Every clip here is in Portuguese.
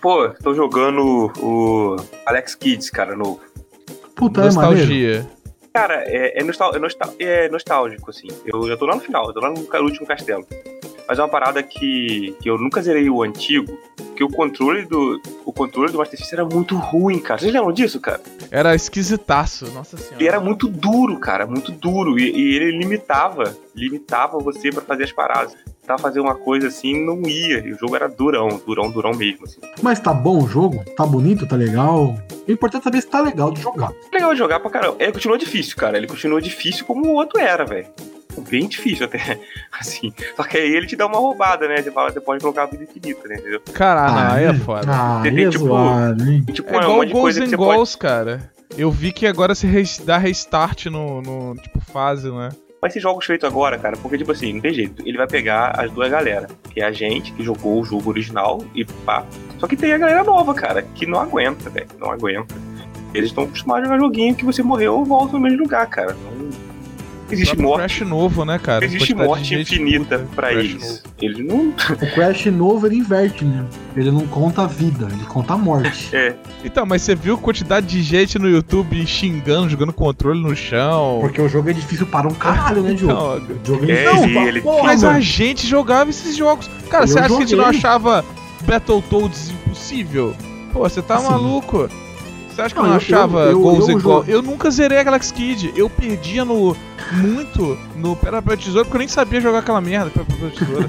Pô, tô jogando o Alex Kidd, cara, novo. Puta, nostalgia. Cara, é nostálgico, assim. Eu já tô lá no final, eu tô lá no último castelo. Mas é uma parada que eu nunca zerei o antigo, porque o controle do Master System era muito ruim, cara. Vocês lembram disso, cara? Era esquisitaço, nossa senhora. Ele era muito duro, cara, muito duro. E ele limitava você pra fazer as paradas. Tava fazendo uma coisa assim, não ia. E o jogo era durão mesmo, assim. Mas tá bom o jogo? Tá bonito? Tá legal? O importante é saber se tá legal de jogar. Legal de jogar pra caramba. Ele continua difícil, cara. Ele continua difícil como o outro era, velho. Bem difícil até, assim. Só que aí ele te dá uma roubada, né? Você fala, você pode colocar a vida infinita, né? Entendeu? Caralho, aí é foda. Tem, tipo, zoado, hein? Tipo, É igual monte de coisa que você Goals, cara. Eu vi que agora se dá restart no tipo, fase, né? Mas esses jogos feitos agora, cara, porque, tipo assim, não tem jeito. Ele vai pegar as duas galera, que é a gente, que jogou o jogo original, e pá. Só que tem a galera nova, cara, que não aguenta, velho. Não aguenta. Eles estão acostumados a jogar joguinho que você morreu ou volta no mesmo lugar, cara. Não existe morte. Crash novo, né, cara? Existe morte infinita pra eles. Eles não. O Crash novo ele inverte, né? Ele não conta a vida, ele conta a morte. É. Então, mas você viu a quantidade de gente no YouTube xingando, jogando controle no chão? Porque o jogo é difícil para um caralho, né, Diogo? Não, o jogo é difícil. Porra, mas a gente jogava esses jogos. Cara, você acha que a gente não achava Battletoads impossível? Pô, você tá maluco? Você acha que eu não achava Goals igual? Eu nunca zerei a Alex Kidd. Eu perdia muito no Pedra Papel Tesoura porque eu nem sabia jogar aquela merda Pedra Papel Tesoura.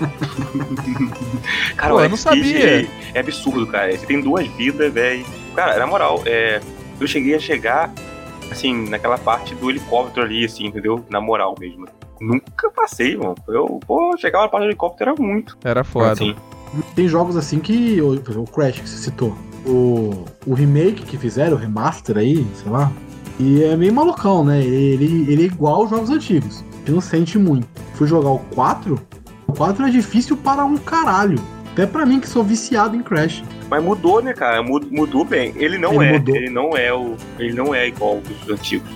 Cara, pô, eu não sabia. É absurdo, cara. Você tem 2 vidas, velho. Cara, na moral, eu cheguei a chegar, assim, naquela parte do helicóptero ali, assim, entendeu? Na moral mesmo. Nunca passei, mano. Chegava na parte do helicóptero era muito. Era foda. Assim. Tem jogos assim que... O Crash que você citou. O remake que fizeram, o remaster aí, sei lá. E é meio malucão, né? Ele é igual aos jogos antigos. Você não sente muito. Fui jogar o 4. O 4 é difícil para um caralho. Até pra mim que sou viciado em Crash. Mas mudou, né, cara? Mudou bem. Ele não é igual aos antigos.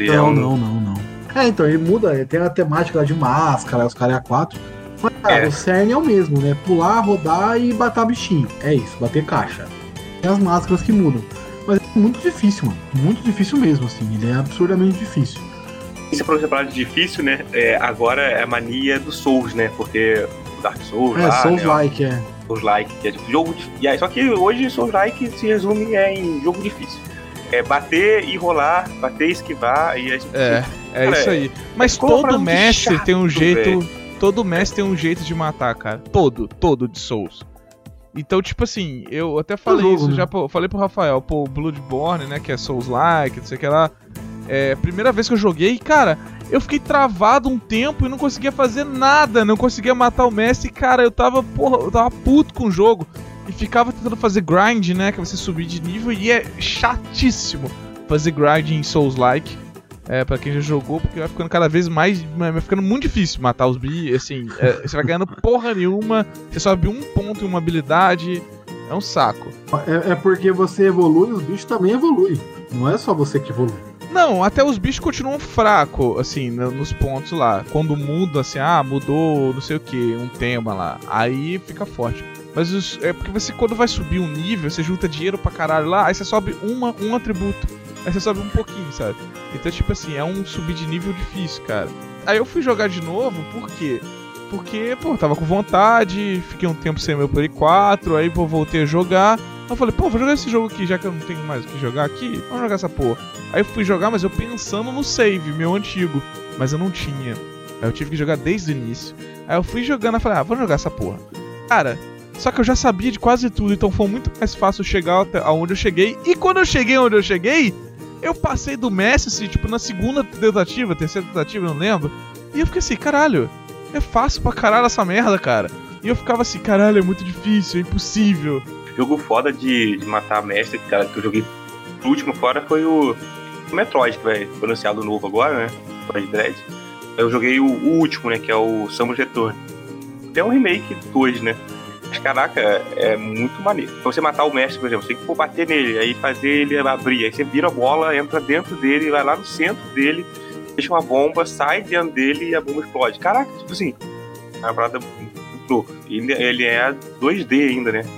Não. Então, ele muda. Ele tem a temática lá de máscara, os caras 4. Mas, cara, o cerne é o mesmo, né? Pular, rodar e bater bichinho. É isso, bater caixa. Tem as máscaras que mudam. Mas é muito difícil, mano. Muito difícil mesmo, assim. Ele é absurdamente difícil. Isso é pra falar de difícil, né? Agora é a mania do Souls, né? Porque o Dark Souls lá, Souls-like, né? Souls-like, que é tipo jogo difícil. Só que hoje Souls-like se resume em jogo difícil. É bater e rolar, bater e esquivar e cara, isso aí. Mas todo mestre tem um jeito... Véio. Todo mestre tem um jeito de matar, cara. Todo de Souls. Então, tipo assim, eu até falei isso, já falei pro Rafael, o Bloodborne, né, que é Souls-like, não sei o que lá. Primeira vez que eu joguei, cara, eu fiquei travado um tempo e não conseguia fazer nada, não conseguia matar o mestre, cara, eu tava puto com o jogo. E ficava tentando fazer grind, né, que é você subir de nível, e é chatíssimo fazer grind em Souls-like. Pra quem já jogou, porque vai ficando cada vez mais... Vai ficando muito difícil matar os bichos, assim... você vai ganhando porra nenhuma, você sobe um ponto em uma habilidade... É um saco. É porque você evolui, os bichos também evoluem. Não é só você que evolui. Não, até os bichos continuam fracos, assim, nos pontos lá. Quando muda, assim, mudou não sei o que, um tema lá. Aí fica forte. Mas é porque você, quando vai subir um nível, você junta dinheiro pra caralho lá, aí você sobe um atributo. Aí você sobe um pouquinho, sabe? Então, tipo assim, é um subir de nível difícil, cara. Aí eu fui jogar de novo, por quê? Porque, tava com vontade, fiquei um tempo sem meu Play 4, aí, voltei a jogar. Aí eu falei, vou jogar esse jogo aqui, já que eu não tenho mais o que jogar aqui, vamos jogar essa porra. Aí eu fui jogar, mas eu pensando no save, meu antigo, mas eu não tinha. Aí eu tive que jogar desde o início. Aí eu fui jogando e falei, vou jogar essa porra. Cara, só que eu já sabia de quase tudo, então foi muito mais fácil chegar até aonde eu cheguei. E quando eu cheguei onde eu cheguei, eu passei do mestre, assim, tipo, na segunda tentativa, terceira tentativa, não lembro. E eu fiquei assim, caralho, é fácil pra caralho essa merda, cara. E eu ficava assim, caralho, é muito difícil, é impossível. Jogo foda de matar mestre, cara, que eu joguei por último fora foi o Metroid, que foi anunciado novo agora, né? Metroid Dread. Eu joguei o último, né? Que é o Samus Return. Tem um remake 2, né? Mas caraca, é muito maneiro. Pra você matar o mestre, por exemplo, você tem que bater nele, aí fazer ele abrir. Aí você vira a bola, entra dentro dele, vai lá no centro dele, deixa uma bomba, sai dentro dele e a bomba explode. Caraca, tipo assim, é uma parada muito louca. Ele é 2D ainda, né?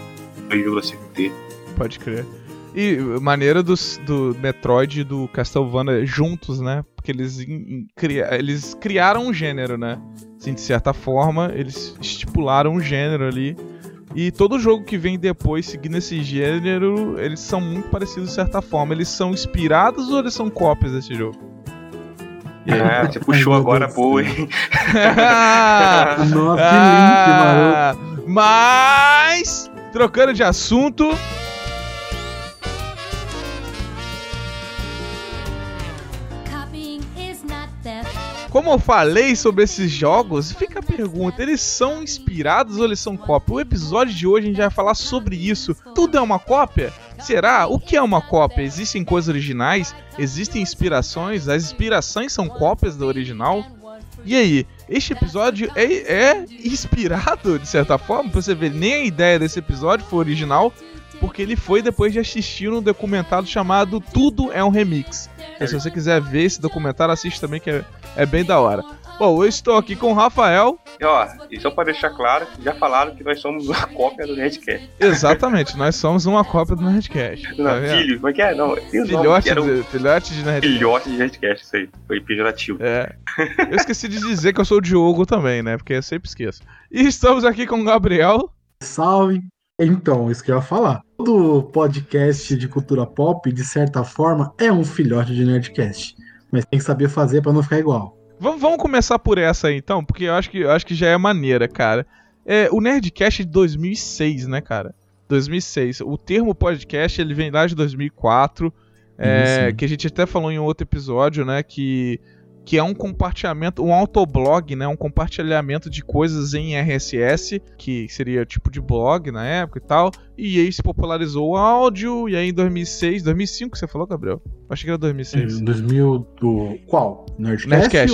2,5T. Pode crer. E maneira do Metroid e do Castlevania juntos, né? Porque eles criaram um gênero, né? Assim, de certa forma, eles estipularam um gênero ali. E todo jogo que vem depois seguindo esse gênero, eles são muito parecidos de certa forma. Eles são inspirados ou eles são cópias desse jogo? Você puxou agora, pô, hein? Nossa, que link, maroto. Mas, trocando de assunto... Como eu falei sobre esses jogos, fica a pergunta, eles são inspirados ou eles são cópia? O episódio de hoje a gente vai falar sobre isso. Tudo é uma cópia? Será? O que é uma cópia? Existem coisas originais? Existem inspirações? As inspirações são cópias do original? E aí, este episódio é inspirado, de certa forma? Pra você ver, nem a ideia desse episódio foi original, porque ele foi depois de assistir um documentário chamado Tudo é um Remix. E se você quiser ver esse documentário, assiste também, que é bem da hora. Bom, eu estou aqui com o Rafael. E só para deixar claro, já falaram que nós somos uma cópia do Nerdcast. Exatamente, nós somos uma cópia do Nerdcast. Não, tá filho, como é que é? Não, filhote de Nerdcast. Filhote de Nerdcast, isso aí. Foi pejorativo. Eu esqueci de dizer que eu sou o Diogo também, né? Porque eu sempre esqueço. E estamos aqui com o Gabriel. Salve! Então, isso que eu ia falar. Todo podcast de cultura pop, de certa forma, é um filhote de Nerdcast. Mas tem que saber fazer pra não ficar igual. Vamos começar por essa aí, então, porque eu acho que já é maneira, cara. O Nerdcast é de 2006, né, cara? 2006. O termo podcast, ele vem lá de 2004, que a gente até falou em um outro episódio, né, que é um compartilhamento, um autoblog, né, um compartilhamento de coisas em RSS, que seria tipo de blog na época e tal, e aí se popularizou o áudio, e aí em 2005 você falou, Gabriel? Acho que era 2006. 2000 do... Qual? Nerdcast?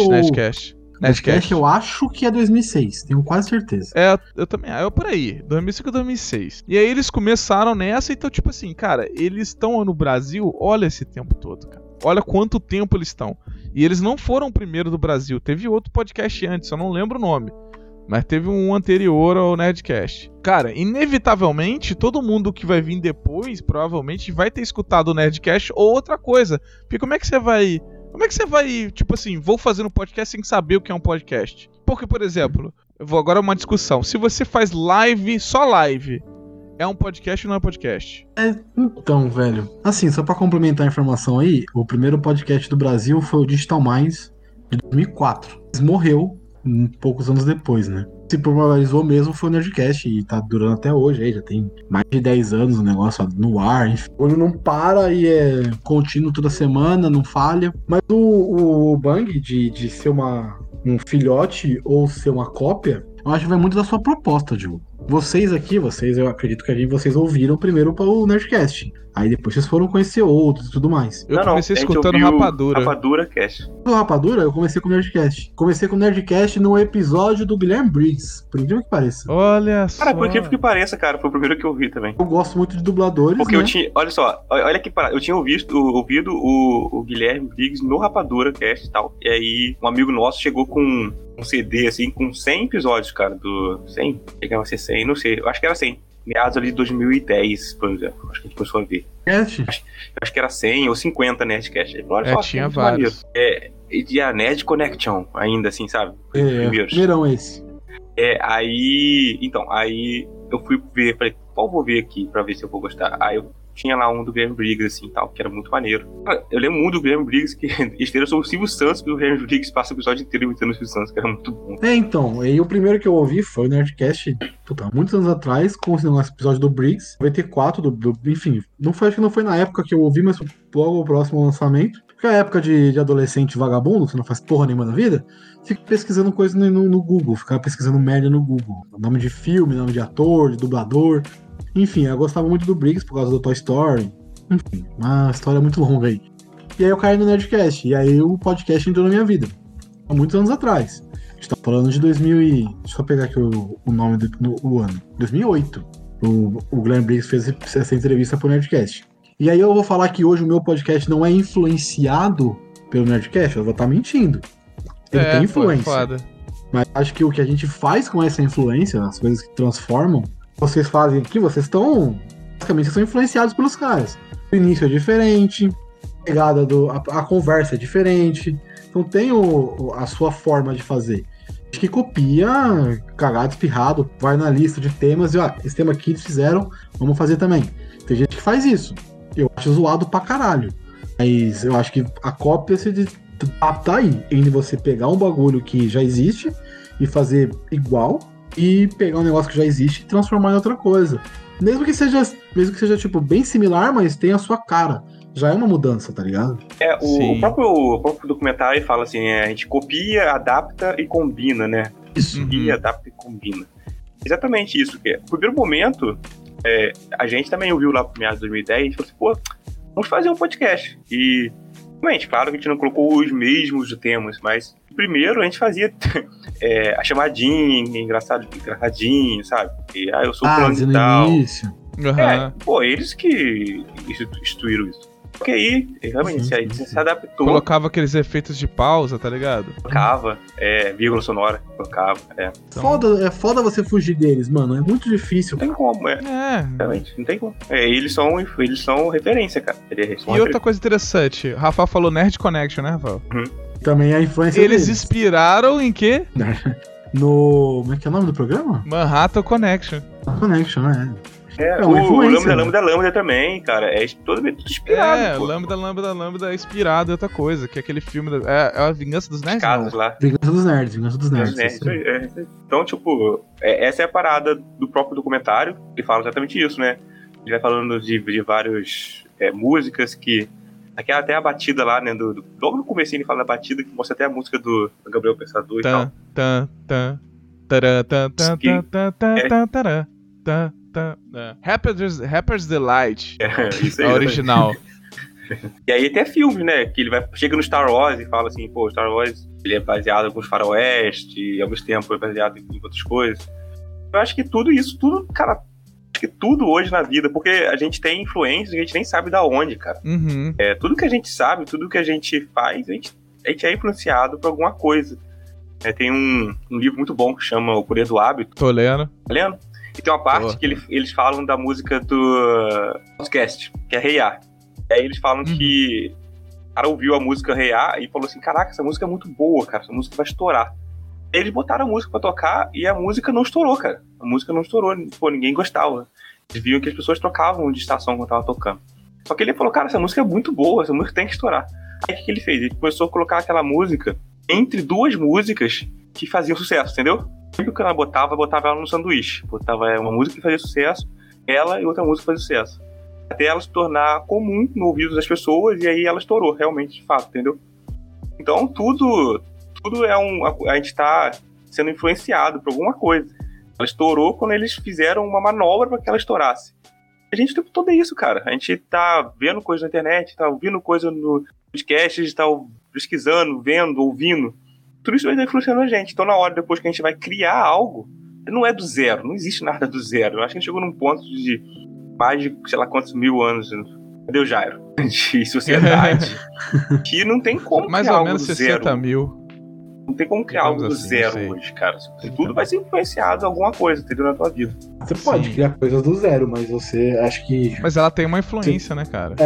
Nerdcast eu acho que é 2006, tenho quase certeza. Eu também, por aí, 2005 ou 2006. E aí eles começaram nessa, então tipo assim, cara, eles estão no Brasil, olha esse tempo todo, cara. Olha quanto tempo eles estão. E eles não foram o primeiro do Brasil. Teve outro podcast antes, eu não lembro o nome. Mas teve um anterior ao Nerdcast. Cara, inevitavelmente, todo mundo que vai vir depois, provavelmente, vai ter escutado o Nerdcast ou outra coisa. Porque como é que você vai, tipo assim, vou fazer um podcast sem saber o que é um podcast? Porque, por exemplo, eu vou agora uma discussão. Se você faz live, só live, é um podcast ou não é podcast? Então, velho. Assim, só pra complementar a informação aí, o primeiro podcast do Brasil foi o Digital Minds de 2004. Ele morreu poucos anos depois, né? Se popularizou mesmo foi o Nerdcast e tá durando até hoje, aí já tem mais de 10 anos o negócio no ar, enfim. Quando não para e é contínuo toda semana, não falha. Mas o Bang de ser um filhote ou ser uma cópia, eu acho que vai muito da sua proposta, Diogo. Vocês, eu acredito que vocês ouviram primeiro para o Nerdcast. Aí depois vocês foram conhecer outros e tudo mais. Eu comecei escutando Rapadura. Rapadura Cast. No Rapadura, eu comecei com o Nerdcast. Comecei com o Nerdcast no episódio do Guilherme Briggs. Por incrível que pareça. Olha só. Cara, por incrível que pareça, cara, foi o primeiro que eu vi também. Eu gosto muito de dubladores, porque né? eu tinha, olha só, olha que parada. Eu tinha ouvido o Guilherme Briggs no Rapadura Cast e tal. E aí, um amigo nosso chegou com um CD, assim, com 100 episódios, cara, do 100? Chegava a ser 100, não sei, eu acho que era 100. Meados ali de 2010, por exemplo, acho que a gente começou a ver. Acho que era 100 ou 50 Nerdcast. Olha só, tinha vários. E a Nerd Connection, ainda assim, sabe? Primeirão esse. Aí eu fui ver, falei, qual vou ver aqui pra ver se eu vou gostar? Aí eu tinha lá um do Guilherme Briggs, assim, tal, que era muito maneiro. Eu lembro muito do Guilherme Briggs, que esteira sobre o Silvio Santos, que o Guilherme Briggs passa o episódio inteiro imitando o Silvio Santos, que era muito bom. Então, e o primeiro que eu ouvi foi o Nerdcast, muitos anos atrás, com o episódio do Briggs, 94, enfim, acho que não foi na época que eu ouvi, mas logo o próximo lançamento. Porque é a época de adolescente vagabundo, você não faz porra nenhuma na vida, fica pesquisando coisa no Google, fica pesquisando merda no Google. Nome de filme, nome de ator, de dublador. Enfim, eu gostava muito do Briggs por causa do Toy Story. Enfim, uma história muito longa aí. E aí eu caí no Nerdcast. E aí o podcast entrou na minha vida. Há muitos anos atrás. A gente tá falando de 2000 e... Deixa eu pegar aqui o nome do ano. 2008. O Glenn Briggs fez essa entrevista pro Nerdcast. E aí eu vou falar que hoje o meu podcast não é influenciado pelo Nerdcast. Eu vou estar mentindo. Ele tem influência. Foda. Mas acho que o que a gente faz com essa influência, as coisas que transformam, vocês fazem aqui, vocês estão basicamente são influenciados pelos caras. O início é diferente, a pegada a conversa é diferente, então tem a sua forma de fazer. Acho que copia, cagado, espirrado, vai na lista de temas e, esse tema aqui eles fizeram, vamos fazer também. Tem gente que faz isso. Eu acho zoado pra caralho. Mas eu acho que a cópia tá aí, entre você pegar um bagulho que já existe e fazer igual, e pegar um negócio que já existe e transformar em outra coisa. Mesmo que seja tipo, bem similar, mas tem a sua cara. Já é uma mudança, tá ligado? O próprio documentário fala assim, a gente copia, adapta e combina, né? Isso. Copia, adapta e combina. Exatamente isso. Que no primeiro momento, a gente também ouviu lá pro meados de 2010 e falou assim, pô, vamos fazer um podcast. E, realmente, claro que a gente não colocou os mesmos temas, mas primeiro a gente fazia a chamadinha, engraçadinho, sabe? E, eu sou fulano e tal. Uhum. Eles que instituíram isso. Porque aí, realmente, a gente se adaptou. Colocava aqueles efeitos de pausa, tá ligado? Colocava, vírgula sonora, colocava, Então... É foda você fugir deles, mano, é muito difícil. Não tem como, realmente, não tem como. Eles são referência, cara. Outra coisa interessante, o Rafael falou Nerd Connection, né, Rafael? Também a influência deles. Inspiraram em quê? Como é que é o nome do programa? Manhattan Connection. Connection, o Lambda também, cara, é todo inspirado. Lambda é inspirado em outra coisa, que é aquele filme, é a Vingança dos Nerds? Vingança dos Nerds. Então, tipo, essa é a parada do próprio documentário, que fala exatamente isso, né? Ele vai falando de várias músicas que... Até a batida lá, né? Logo no comecinho ele fala da batida, que mostra até a música do Gabriel Pensador e tal. Rapper's Delight. Isso aí, a original. E aí tem filme, né? Que ele chega no Star Wars e fala assim, pô, Star Wars ele é baseado em alguns faroeste e ao mesmo tempo é baseado em outras coisas. Eu acho que tudo, cara, acho que tudo hoje na vida, porque a gente tem influências e a gente nem sabe da onde, cara. Uhum. Tudo que a gente sabe, tudo que a gente faz, a gente é influenciado por alguma coisa. Tem um livro muito bom que chama O Poder do Hábito. Tô lendo. Tá lendo? E tem uma parte que eles falam da música do podcast, que é Hey Ya. E aí eles falam que o cara ouviu a música Hey Ya e falou assim, caraca, essa música é muito boa, cara, essa música vai estourar. E eles botaram a música pra tocar e a música não estourou, cara. A música não estourou, pô, ninguém gostava. Eles viam que as pessoas trocavam de estação quando tava tocando. Só que ele falou, cara, essa música é muito boa, essa música tem que estourar. Aí o que ele fez? Ele começou a colocar aquela música entre duas músicas que faziam sucesso, entendeu? Sempre que ela botava ela no sanduíche. Botava uma música que fazia sucesso, ela e outra música que fazia sucesso. Até ela se tornar comum no ouvido das pessoas, e aí ela estourou, realmente, de fato, entendeu? Então, tudo a gente tá sendo influenciado por alguma coisa. Ela estourou quando eles fizeram uma manobra para que ela estourasse. A gente o tempo todo é isso, cara. A gente tá vendo coisa na internet, tá ouvindo coisa no podcast, a gente tá pesquisando, vendo, ouvindo. Tudo isso vai influenciando a gente. Então, na hora, depois que a gente vai criar algo, não é do zero, não existe nada do zero. Eu acho que a gente chegou num ponto de mais de, sei lá quantos mil anos, cadê o Jairo? De sociedade, que não tem como mais criar ou menos algo do 60 zero. mil. Não tem como criar algo do zero hoje, cara. Tudo vai ser influenciado em alguma coisa, entendeu? Na tua vida. Você pode criar coisas do zero, mas você acho que... Mas ela tem uma influência, né, cara?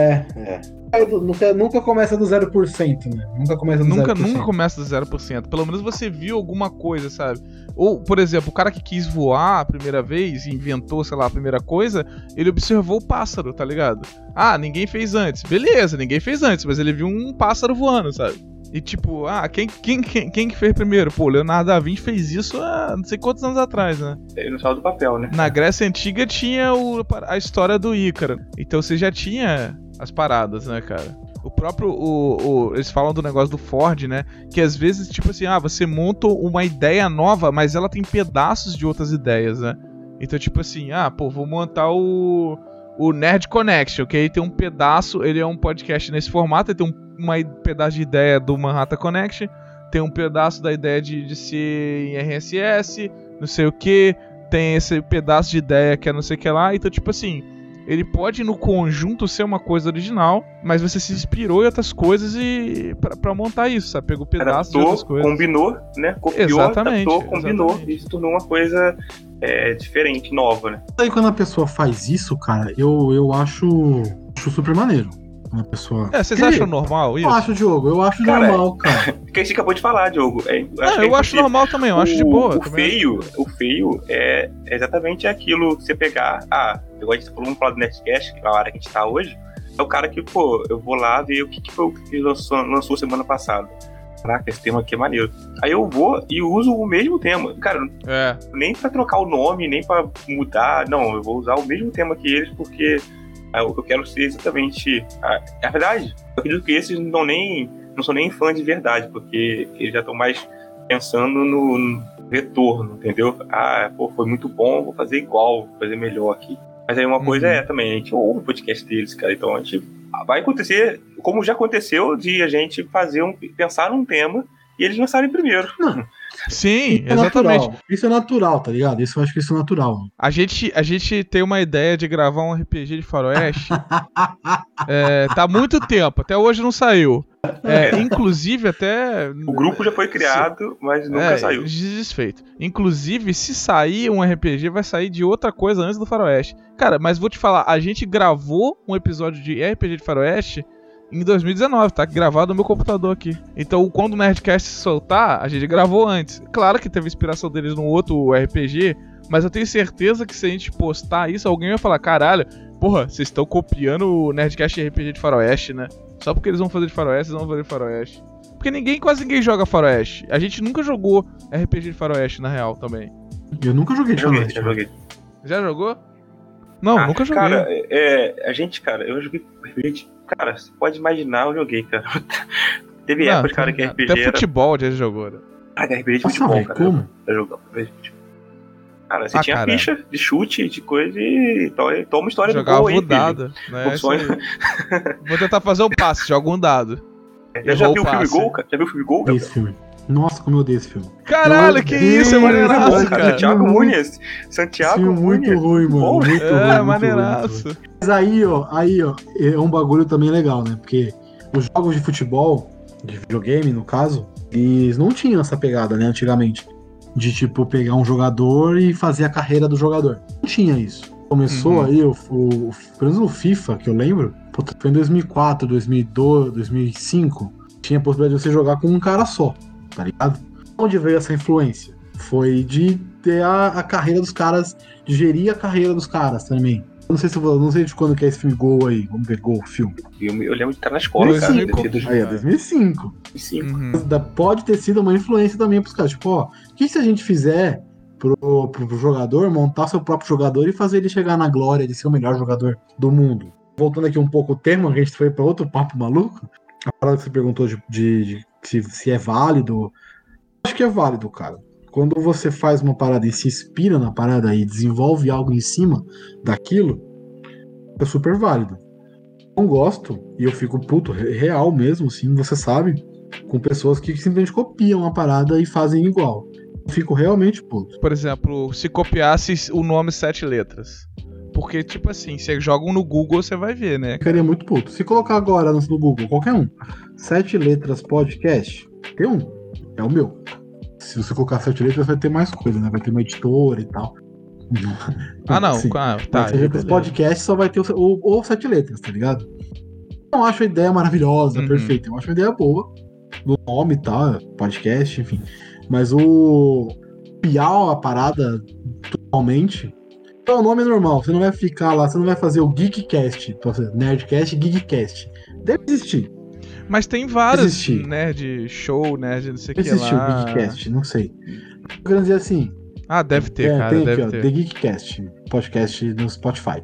Nunca começa do 0%, né? Nunca começa do 0%. Nunca começa do 0%. Pelo menos você viu alguma coisa, sabe? Ou, por exemplo, o cara que quis voar a primeira vez e inventou, sei lá, a primeira coisa, ele observou o pássaro, tá ligado? Ah, ninguém fez antes. Beleza, ninguém fez antes, mas ele viu um pássaro voando, sabe? E tipo, quem que fez primeiro? Pô, Leonardo da Vinci fez isso há não sei quantos anos atrás, né? Ele não saiu do papel, né? Na Grécia Antiga tinha a história do Ícaro. Então você já tinha as paradas, né, cara? O próprio... eles falam do negócio do Ford, né? Que às vezes, tipo assim, você monta uma ideia nova, mas ela tem pedaços de outras ideias, né? Então, tipo assim, vou montar o Nerd Connection, que aí tem um pedaço, ele é um podcast nesse formato, ele tem um pedaço de ideia do Manhattan Connection, tem um pedaço da ideia de ser em RSS, não sei o que, tem esse pedaço de ideia que é não sei o que lá, então tipo assim, ele pode no conjunto ser uma coisa original, mas você se inspirou em outras coisas pra montar isso, sabe? Pegou pedaços de outras coisas. Combinou, né? Copiou, exatamente, adaptou, combinou, exatamente. e se tornou uma coisa diferente, nova, né? Aí quando a pessoa faz isso, cara, eu acho super maneiro. Uma pessoa... Vocês acham normal isso? Eu acho, Diogo, eu acho normal, cara. Que a gente acabou de falar, Diogo. Eu acho normal também, eu acho de boa. O feio é exatamente aquilo, você pegar... igual a gente falou, vamos falar do Nerdcast, que é a área que a gente tá hoje, é o cara que, pô, eu vou lá ver o que foi o que lançou semana passada. Caraca, esse tema aqui é maneiro. Aí eu vou e uso o mesmo tema. Cara, nem pra trocar o nome, nem pra mudar, não, eu vou usar o mesmo tema que eles, porque o que eu quero ser exatamente... É verdade, eu acredito que esses não são nem fãs de verdade, porque eles já estão mais pensando no retorno, entendeu? Foi muito bom, vou fazer igual, vou fazer melhor aqui. Mas aí uma coisa também, a gente ouve o podcast deles, cara, então a gente vai acontecer, como já aconteceu, de a gente pensar num tema e eles lançarem primeiro. Não. Sim, exatamente. Natural. Isso é natural, tá ligado? Eu acho que isso é natural. A gente tem uma ideia de gravar um RPG de faroeste. Tá há muito tempo, até hoje não saiu. Inclusive até... O grupo já foi criado, mas nunca saiu. Desfeito. Inclusive, se sair um RPG, vai sair de outra coisa antes do faroeste. Cara, mas vou te falar, a gente gravou um episódio de RPG de faroeste em 2019, tá gravado no meu computador aqui. Então, quando o Nerdcast se soltar, a gente gravou antes. Claro que teve inspiração deles num outro RPG, mas eu tenho certeza que se a gente postar isso, alguém vai falar, caralho, porra, vocês estão copiando o Nerdcast RPG de faroeste, né? Só porque eles vão fazer de faroeste, eles vão fazer de faroeste. Porque quase ninguém joga faroeste. A gente nunca jogou RPG de faroeste, na real, também. Eu nunca joguei de faroeste. Já joguei. Já jogou? Não, nunca joguei. Cara, eu joguei RPG. Cara, você pode imaginar, eu joguei, cara. Teve épocas, cara, que RPG até futebol já jogou, né? RPG de futebol, cara. Como? Eu jogava RPG de futebol. Cara, você tinha ficha de chute, de coisa e toma história do gol aí, jogava um dado, né? Vou tentar fazer um passe, joga um dado. Já viu o filme Gol, cara? Já viu o filme Gol, cara? Esse filme. Nossa, como eu odeio esse filme. Caralho, que isso, é maneiraço, cara. Santiago Muniz. Santiago Muniz. Muito ruim, mano. Muito ruim. Maneiraço. Mas aí, ó, é um bagulho também legal, né? Porque os jogos de futebol, de videogame, no caso, eles não tinham essa pegada, né, antigamente. De, tipo, pegar um jogador e fazer a carreira do jogador. Não tinha isso. Começou aí, pelo menos no FIFA, que eu lembro, foi em 2004, 2002, 2005, tinha a possibilidade de você jogar com um cara só, tá ligado? Onde veio essa influência? Foi de ter a carreira dos caras, de gerir a carreira dos caras também. Não sei de quando que é esse filme Gol aí. Vamos ver Gol, filme. Eu lembro de estar na escola, 2005. Cara. Aí é 2005. Pode ter sido uma influência também pros caras. Tipo, o que se a gente fizer pro jogador montar seu próprio jogador e fazer ele chegar na glória de ser o melhor jogador do mundo? Voltando aqui um pouco o tema, que a gente foi pra outro papo maluco. A parada que você perguntou de se é válido. Acho que é válido, cara. Quando você faz uma parada e se inspira na parada e desenvolve algo em cima daquilo, é super válido. Não gosto, e eu fico puto, real mesmo, assim, você sabe, com pessoas que simplesmente copiam a parada e fazem igual. Eu fico realmente puto. Por exemplo, se copiasse o nome 7 letras. Porque, tipo assim, você joga no Google, você vai ver, né? Ficaria muito puto. Se colocar agora no Google, qualquer um, 7 letras podcast, tem um, é o meu. Se você colocar 7 letras, vai ter mais coisa, né? Vai ter uma editora e tal. Não. Sim. Tá. 7 letras podcast só vai ter ou 7 letras, tá ligado? Eu não acho a ideia maravilhosa, perfeita. Eu acho a ideia boa. Do nome e tal, podcast, enfim. Mas o piar a parada totalmente. Então, o nome é normal. Você não vai ficar lá, você não vai fazer o Geekcast. Nerdcast e Geekcast. Deve existir. Mas tem vários nerd show, nerd não sei o que lá. Existiu o Geekcast, não sei. Eu quero dizer assim... deve ter, cara, tem deve aqui, ter. The Geekcast, podcast no Spotify.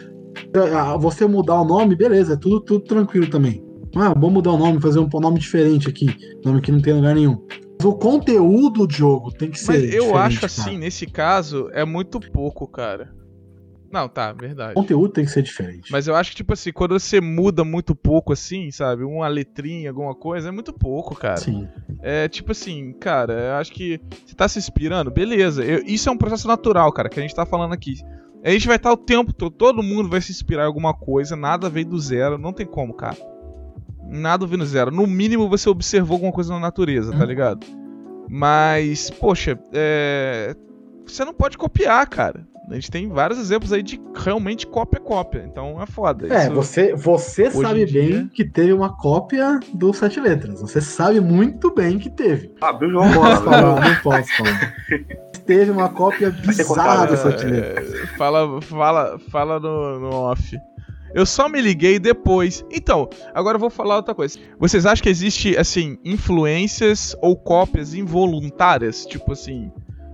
Você mudar o nome, beleza, é tudo tranquilo também. Vamos mudar o nome, fazer um nome diferente aqui. Nome que não tem lugar nenhum. Mas o conteúdo do jogo tem que ser diferente. Mas eu acho assim, nesse caso, é muito pouco, cara. Não, tá, verdade. O conteúdo tem que ser diferente. Mas eu acho que, tipo assim, quando você muda muito pouco, assim, sabe? Uma letrinha, alguma coisa, é muito pouco, cara. Sim. É, tipo assim, cara, eu acho que você tá se inspirando, beleza. Isso é um processo natural, cara, que a gente tá falando aqui. A gente vai estar o tempo todo mundo vai se inspirar em alguma coisa, nada vem do zero, não tem como, cara. Nada vem do zero. No mínimo você observou alguma coisa na natureza, tá ligado? Mas, poxa, você não pode copiar, cara. A gente tem vários exemplos aí de realmente cópia. Então é foda. Você sabe bem que teve uma cópia do 7 Letras. Você sabe muito bem que teve. Abriu o jogo. Não posso falar. Teve uma cópia bizarra do 7 Letras. Fala no off. Eu só me liguei depois. Então, agora eu vou falar outra coisa. Vocês acham que existe, assim, influências ou cópias involuntárias? Tipo assim...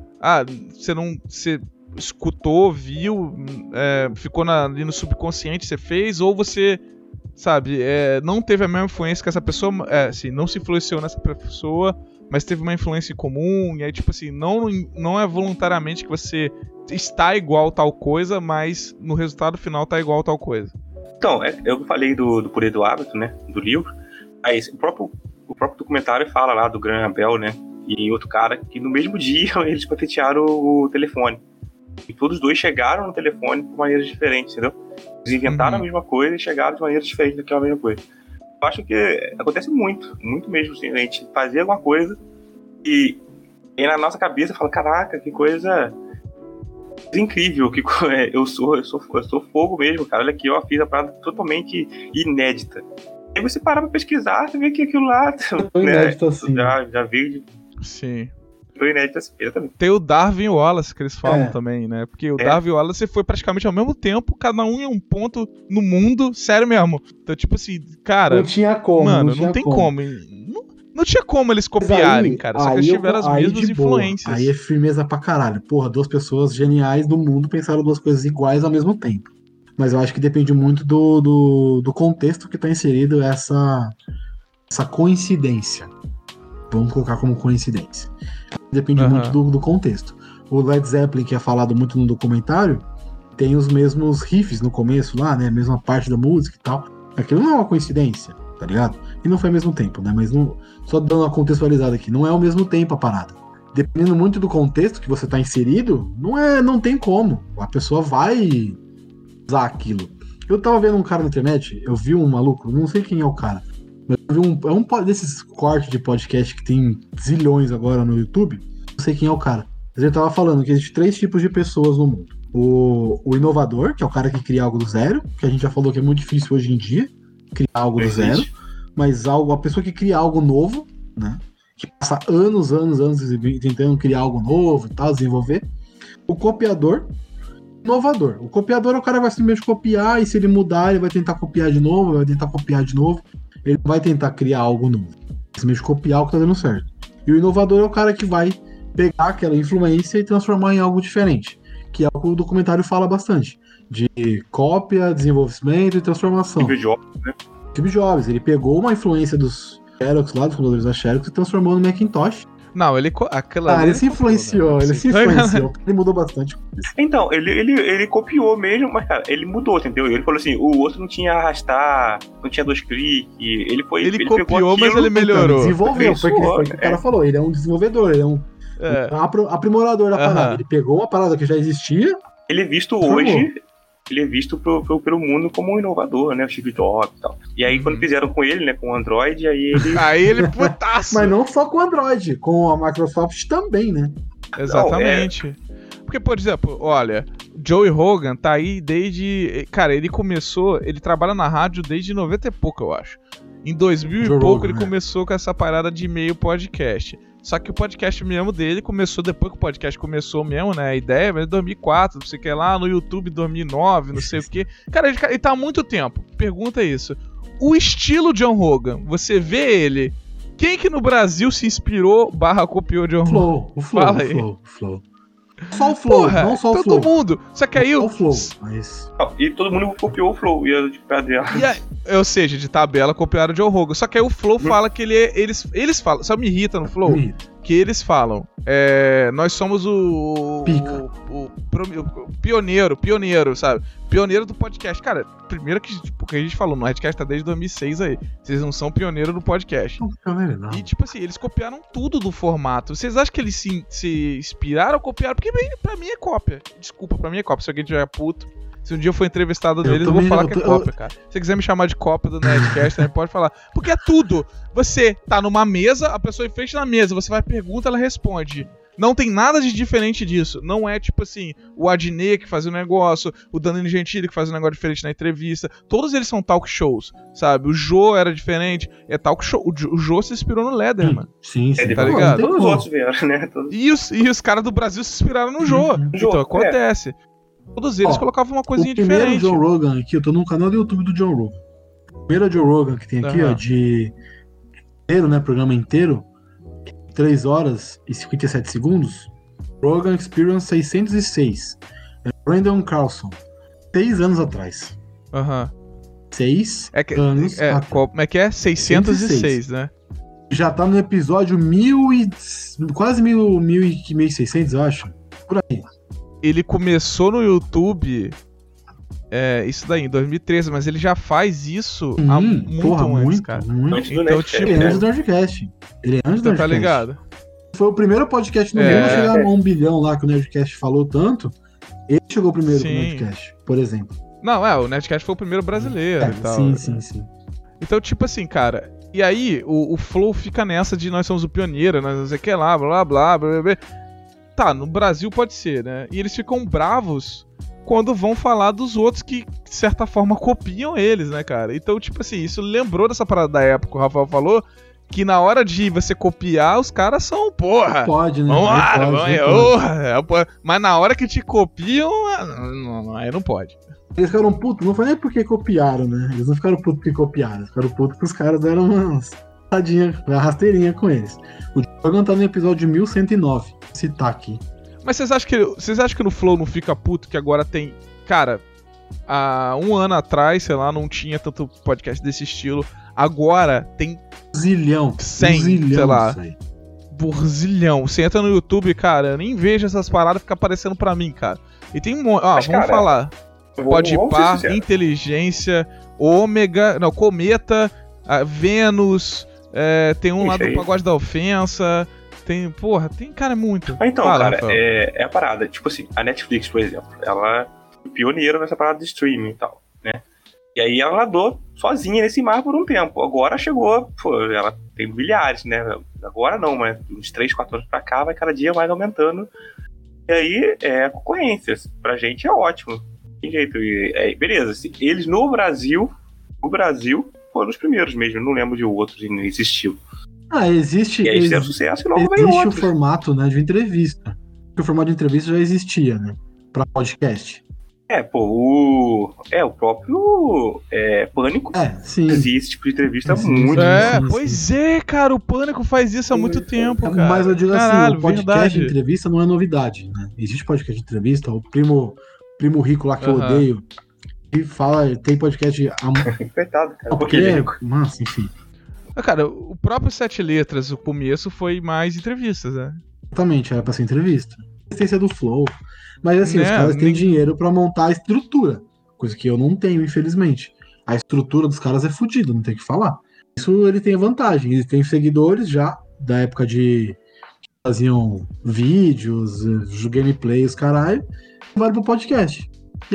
você escutou, viu, ficou ali no subconsciente, você fez, ou você, sabe, não teve a mesma influência que essa pessoa, assim, não se influenciou nessa pessoa, mas teve uma influência em comum, e aí, tipo assim, não é voluntariamente que você está igual tal coisa, mas no resultado final tá igual tal coisa. Então, eu falei do Poder do Hábito, né, do livro, aí o próprio documentário fala lá do Graham Bell, né, e outro cara, que no mesmo dia eles patentearam o telefone. E todos os dois chegaram no telefone de maneiras diferentes, entendeu? Eles inventaram a mesma coisa e chegaram de maneiras diferentes daquela mesma coisa. Eu acho que acontece muito mesmo, assim, a gente fazer alguma coisa e na nossa cabeça fala, caraca, que coisa incrível, que eu sou fogo mesmo, cara, olha aqui, ó, fiz a parada totalmente inédita. Aí você parar pra pesquisar, você vê que aquilo lá... Inédito assim. Já veio... Sim. Inédito assim, também. Tem o Darwin Wallace que eles falam também, né? Porque o Darwin Wallace foi praticamente ao mesmo tempo, cada um em um ponto no mundo, sério mesmo. Então, tipo assim, cara... Não tinha como, mano, não tem como. Não tinha como eles copiarem, cara. Só que eles tiveram as mesmas influências. Aí é firmeza pra caralho. Porra, 2 pessoas geniais do mundo pensaram 2 coisas iguais ao mesmo tempo. Mas eu acho que depende muito do contexto que tá inserido essa coincidência. Vamos colocar como coincidência. Depende muito do contexto. O Led Zeppelin, que é falado muito no documentário, tem os mesmos riffs no começo lá, né? A mesma parte da música e tal. Aquilo não é uma coincidência, tá ligado? E não foi ao mesmo tempo, né? Mas só dando uma contextualizada aqui, não é ao mesmo tempo a parada. Dependendo muito do contexto que você tá inserido, não tem como. A pessoa vai usar aquilo. Eu tava vendo um cara na internet, eu vi um maluco, não sei quem é o cara, mas eu vi um desses cortes de podcast que tem zilhões agora no YouTube, não sei quem é o cara. Mas ele tava falando que existe 3 tipos de pessoas no mundo. O inovador, que é o cara que cria algo do zero, que a gente já falou que é muito difícil hoje em dia, criar algo do zero, mas a pessoa que cria algo novo, né, que passa anos tentando criar algo novo e tal, desenvolver. O copiador, inovador. O copiador é o cara que vai simplesmente copiar, e se ele mudar, ele vai tentar copiar de novo, ele vai tentar criar algo novo. Simplesmente copiar o que tá dando certo. E o inovador é o cara que vai pegar aquela influência e transformar em algo diferente, que é o que o documentário fala bastante, de cópia, desenvolvimento e transformação. Steve Jobs, né? Steve Jobs, ele pegou uma influência dos Xerox lá, dos fundadores da Xerox, e transformou no Macintosh. Não, ele se influenciou, ele mudou bastante. Então, ele copiou mesmo, mas, cara, ele mudou, entendeu? Ele falou assim, o outro não tinha arrastar, não tinha 2 cliques, ele copiou, mas ele melhorou. Então, desenvolveu, foi o que o cara falou, ele é um desenvolvedor, ele é um aprimorador da parada. Ele pegou uma parada que já existia. Ele é visto hoje, pelo mundo como um inovador, né? O Steve Jobs e tal. E aí, quando fizeram com ele, né? Com o Android, aí ele... Aí ele putaço. Mas não só com o Android, com a Microsoft também, né? Exatamente. Porque, por exemplo, olha, Joey Rogan tá aí desde... Cara, ele trabalha na rádio desde 90 e pouco, eu acho. Em 2000 e pouco ele começou com essa parada de meio podcast. Só que o podcast mesmo dele começou depois que o podcast começou mesmo, né? A ideia é 2004, não sei o que lá, no YouTube 2009, não sei o que. Cara, ele tá há muito tempo. Pergunta isso. O estilo John Rogan, você vê ele. Quem que no Brasil se inspirou / copiou John Rogan? O Flow. Fala aí. Só o Flow, porra, não só o todo Flow. mundo. Só que aí o Flow, mas... E todo mundo copiou o Flow, ou seja, de tabela copiaram o Joe Rogan. Só que aí o Flow fala que eles falam, só me irrita no Flow, que eles falam, nós somos o pioneiro, sabe? Pioneiro do podcast. Cara, primeiro que porque a gente falou, no Redcast tá desde 2006 aí. Vocês não são pioneiro do podcast. Não. E tipo assim, eles copiaram tudo do formato. Vocês acham que eles se inspiraram ou copiaram? Porque pra mim é cópia. Desculpa, pra mim é cópia. Se alguém tiver puto, se um dia eu for entrevistado deles, eu vou falar que é cópia, cara. Se você quiser me chamar de cópia do Nerdcast, também pode falar. Porque é tudo. Você tá numa mesa, a pessoa em frente na mesa, você vai perguntar, ela responde. Não tem nada de diferente disso. Não é tipo assim, o Adnet que faz o negócio, o Danilo Gentili que faz um negócio diferente na entrevista. Todos eles são talk shows, sabe? O Jô era diferente, é talk show. O Jô se inspirou no Letterman. Sim. Tá ligado? Todos os outros vieram, né? E os caras do Brasil se inspiraram no Jô. Então acontece. Todos eles colocavam uma coisinha diferente. O primeiro Joe Rogan aqui, eu tô no canal do YouTube do Joe Rogan. O primeiro Joe Rogan que tem aqui, ó, de inteiro, né? Programa inteiro. 3 horas e 57 segundos. Rogan Experience 606. Brandon Carlson. 6 anos atrás. 6 anos atrás. Como é que é? 606, né? Já tá no episódio 1000 e... quase 1600, eu acho. Por aí. Ele começou no YouTube... isso daí, em 2013, mas ele já faz isso há muito antes, cara. Antes do então, Nerdcast. Ele é antes do Nerdcast. Ele é antes do Nerdcast. Tá ligado? Foi o primeiro podcast no mundo a chegar a 1 bilhão lá, que o Nerdcast falou tanto. Ele chegou primeiro com o Nerdcast, por exemplo. Não, o Nerdcast foi o primeiro brasileiro e tal. Sim. Então, tipo assim, cara... E aí, o Flow fica nessa de nós somos o pioneiro, nós não sei o que lá, blá, blá, blá, blá. Tá, no Brasil pode ser, né? E eles ficam bravos quando vão falar dos outros que, de certa forma, copiam eles, né, cara? Então, tipo assim, isso lembrou dessa parada da época, o Rafael falou, que na hora de você copiar, os caras são, porra! Pode, né? Vamos, mas na hora que te copiam, aí não pode. Eles ficaram putos, não foi nem porque copiaram, né? Eles não ficaram putos porque copiaram, eles ficaram putos porque os caras deram uma rasteirinha com eles. O Jogan tá no episódio 1109, citar aqui. Mas vocês acham que no Flow não fica puto que agora tem... Cara, há 1 ano atrás, sei lá, não tinha tanto podcast desse estilo. Agora tem... Zilhão. 100, sei lá. Burzilhão. Você entra no YouTube, cara, eu nem vejo essas paradas ficar aparecendo pra mim, cara. E tem um... Vamos falar. Podpah, Inteligência, Ômega... Não, Cometa, Vênus... tem um lá do Pagode da Ofensa... Tem, cara, muito. Então, cara, é a parada. Tipo assim, a Netflix, por exemplo, ela foi pioneira nessa parada de streaming e tal, né? E aí ela nadou sozinha nesse mar por um tempo. Agora chegou, ela tem milhares, né? Agora não, mas uns 3, 4 anos pra cá vai cada dia mais aumentando. E aí é concorrência. Pra gente é ótimo. Tem jeito. Beleza, assim, eles no Brasil foram os primeiros mesmo. Não lembro de outros nesse estilo. Existe. E aí fizeram sucesso e logo veio existe outros. O formato, né, de entrevista. O formato de entrevista já existia, né? Pra podcast. O próprio Pânico fazia esse tipo de entrevista muito. Cara, o Pânico faz isso há muito tempo, cara. Mas eu digo assim, o podcast de entrevista não é novidade, né? Existe podcast de entrevista, o primo rico lá que eu odeio, e fala, tem podcast... Coitado, cara. Mas, enfim. Cara, o próprio 7 Letras, o começo foi mais entrevistas, né? Exatamente, era pra ser entrevista. A existência do Flow. Mas assim, os caras têm dinheiro pra montar a estrutura. Coisa que eu não tenho, infelizmente. A estrutura dos caras é fodida, não tem o que falar. Isso ele tem vantagem. Eles têm seguidores já, da época de... faziam vídeos, gameplay, os caralho. Vai pro podcast.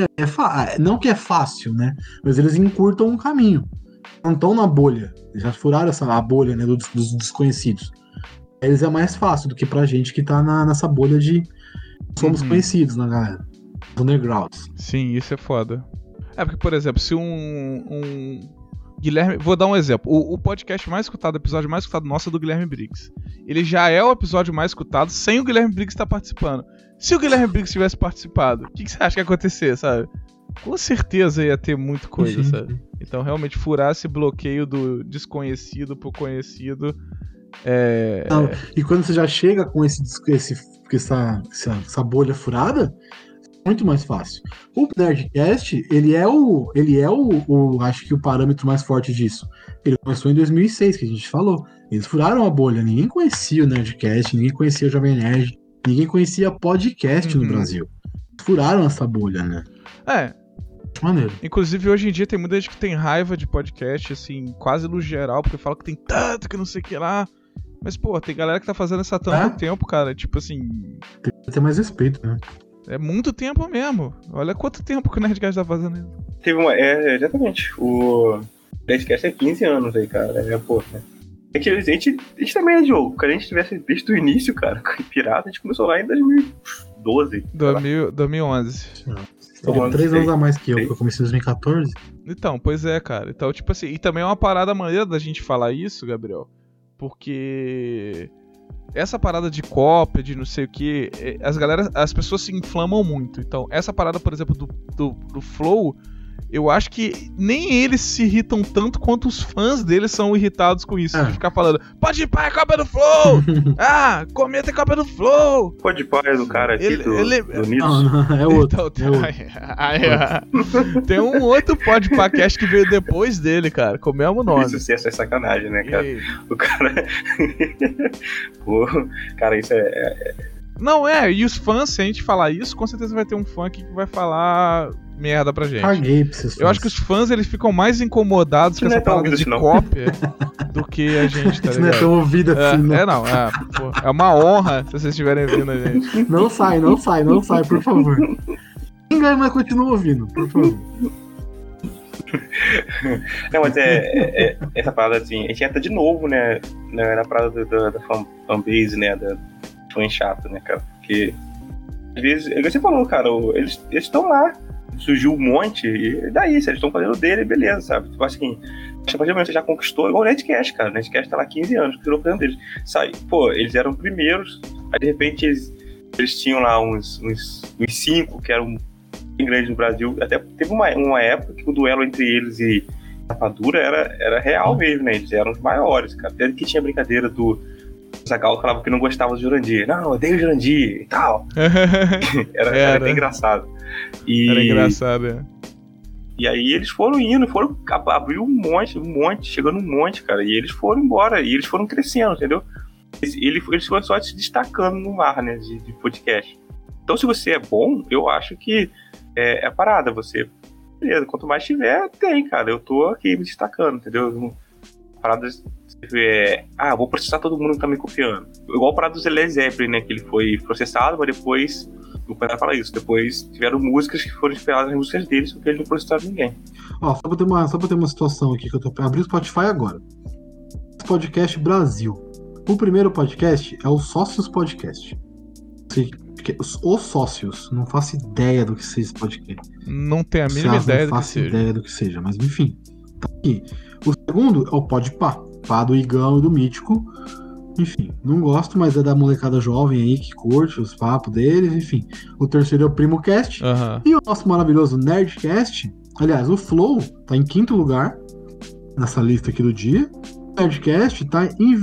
E não que é fácil, né? Mas eles encurtam um caminho. Não estão na bolha. Eles já furaram a bolha, né, dos desconhecidos. Eles é mais fácil do que pra gente que tá nessa bolha de somos conhecidos, né, galera? Undergrounds. Sim, isso é foda. Porque, por exemplo, se um Guilherme... Vou dar um exemplo. O podcast mais escutado, o episódio mais escutado nosso é do Guilherme Briggs. Ele já é o episódio mais escutado sem o Guilherme Briggs estar participando. Se o Guilherme Briggs tivesse participado, o que você acha que ia acontecer, sabe? Com certeza ia ter muita coisa, sabe? Então, realmente, furar esse bloqueio do desconhecido pro conhecido Não, e quando você já chega com essa bolha furada, é muito mais fácil. O Nerdcast, ele é o acho que o parâmetro mais forte disso. Ele começou em 2006, que a gente falou. Eles furaram a bolha. Ninguém conhecia o Nerdcast, ninguém conhecia o Jovem Nerd, ninguém conhecia podcast no Brasil. Furaram essa bolha, né? Maneiro. Inclusive, hoje em dia tem muita gente que tem raiva de podcast, assim, quase no geral, porque fala que tem tanto que não sei o que lá. Mas, pô, tem galera que tá fazendo isso há tanto tempo, cara. Tipo assim... Tem que ter mais respeito, né? É muito tempo mesmo. Olha quanto tempo que o Nerdcast tá fazendo isso. Teve exatamente. O Nerdcast é 15 anos aí, cara. É que a gente também é jogo. Se a gente tivesse desde o início, cara, com Pirata, a gente começou lá em 2012. 2011. Seria 3 anos a mais que eu comecei em 2014. Então, pois é, cara. Então, tipo assim, e também é uma parada maneira da gente falar isso, Gabriel, porque essa parada de cópia, de não sei o que, as pessoas se inflamam muito. Então, essa parada, por exemplo, do Flow, eu acho que nem eles se irritam tanto quanto os fãs deles são irritados com isso. De ficar falando, pode ir pá, é cópia do Flow! Comenta é cópia do Flow! Pode ir pá, é do cara aqui do Nidos. Não, é outro. Então, tem um outro podcast que veio depois dele, cara, com o mesmo nome. Isso é sacanagem, né, cara? O cara... Pô, cara, isso Não, e os fãs, se a gente falar isso, com certeza vai ter um fã aqui que vai falar merda pra gente. Caguei pra vocês. Eu acho que os fãs, eles ficam mais incomodados com essa parada de cópia do que a gente, tá ligado? Isso não é tão ouvido assim, não. É uma honra se vocês estiverem ouvindo a gente. Não sai, por favor. Ninguém mais continua ouvindo, por favor. Não, mas essa parada assim, a gente entra de novo, né, na parada da fanbase, né, da fã chato, né, cara, porque às vezes, é o que você falou, cara, eles estão lá, surgiu um monte, e daí, se eles estão fazendo dele, beleza, sabe, tipo assim, a partir do momento que você já conquistou, igual o Nerdcast, cara, o Nerdcast tá lá há 15 anos, tirou fazendo deles, sabe, pô, eles eram primeiros, aí de repente eles tinham lá uns 5 que eram bem grandes no Brasil, até teve uma época que o duelo entre eles e Rapadura era real mesmo, né, eles eram os maiores, cara, até que tinha brincadeira do Zagal falava que não gostava do Jurandir. Não, eu odeio o Jurandir e tal. Era até engraçado. Era engraçado, E aí eles foram indo, abriu um monte, chegando um monte, cara. E eles foram embora, e eles foram crescendo, entendeu? Eles foram só se destacando no mar, né, de podcast. Então, se você é bom, eu acho que é a parada. Você, beleza, quanto mais tiver, tem, cara. Eu tô aqui me destacando, entendeu? Paradas... vou processar todo mundo que tá me copiando. Igual a parada do Led Zeppelin, né? Que ele foi processado, mas depois... O pai fala isso. Depois tiveram músicas que foram inspiradas nas músicas deles, porque eles não processaram ninguém. Ó, só pra ter uma situação aqui que eu tô abrindo o Spotify agora. Podcast Brasil. O primeiro podcast é o Sócios Podcast. Os Sócios. Não faço ideia do que seja esse podcast. Não tenho a mínima ideia do que seja. Não faço ideia do que seja, mas enfim. Tá aqui. O segundo é o Podpah. Pá do Igão e do Mítico. Enfim, não gosto, mas é da molecada jovem aí que curte os papos deles, enfim. O terceiro é o PrimoCast. E o nosso maravilhoso Nerdcast. Aliás, o Flow tá em 5º lugar nessa lista aqui do dia. O Nerdcast tá em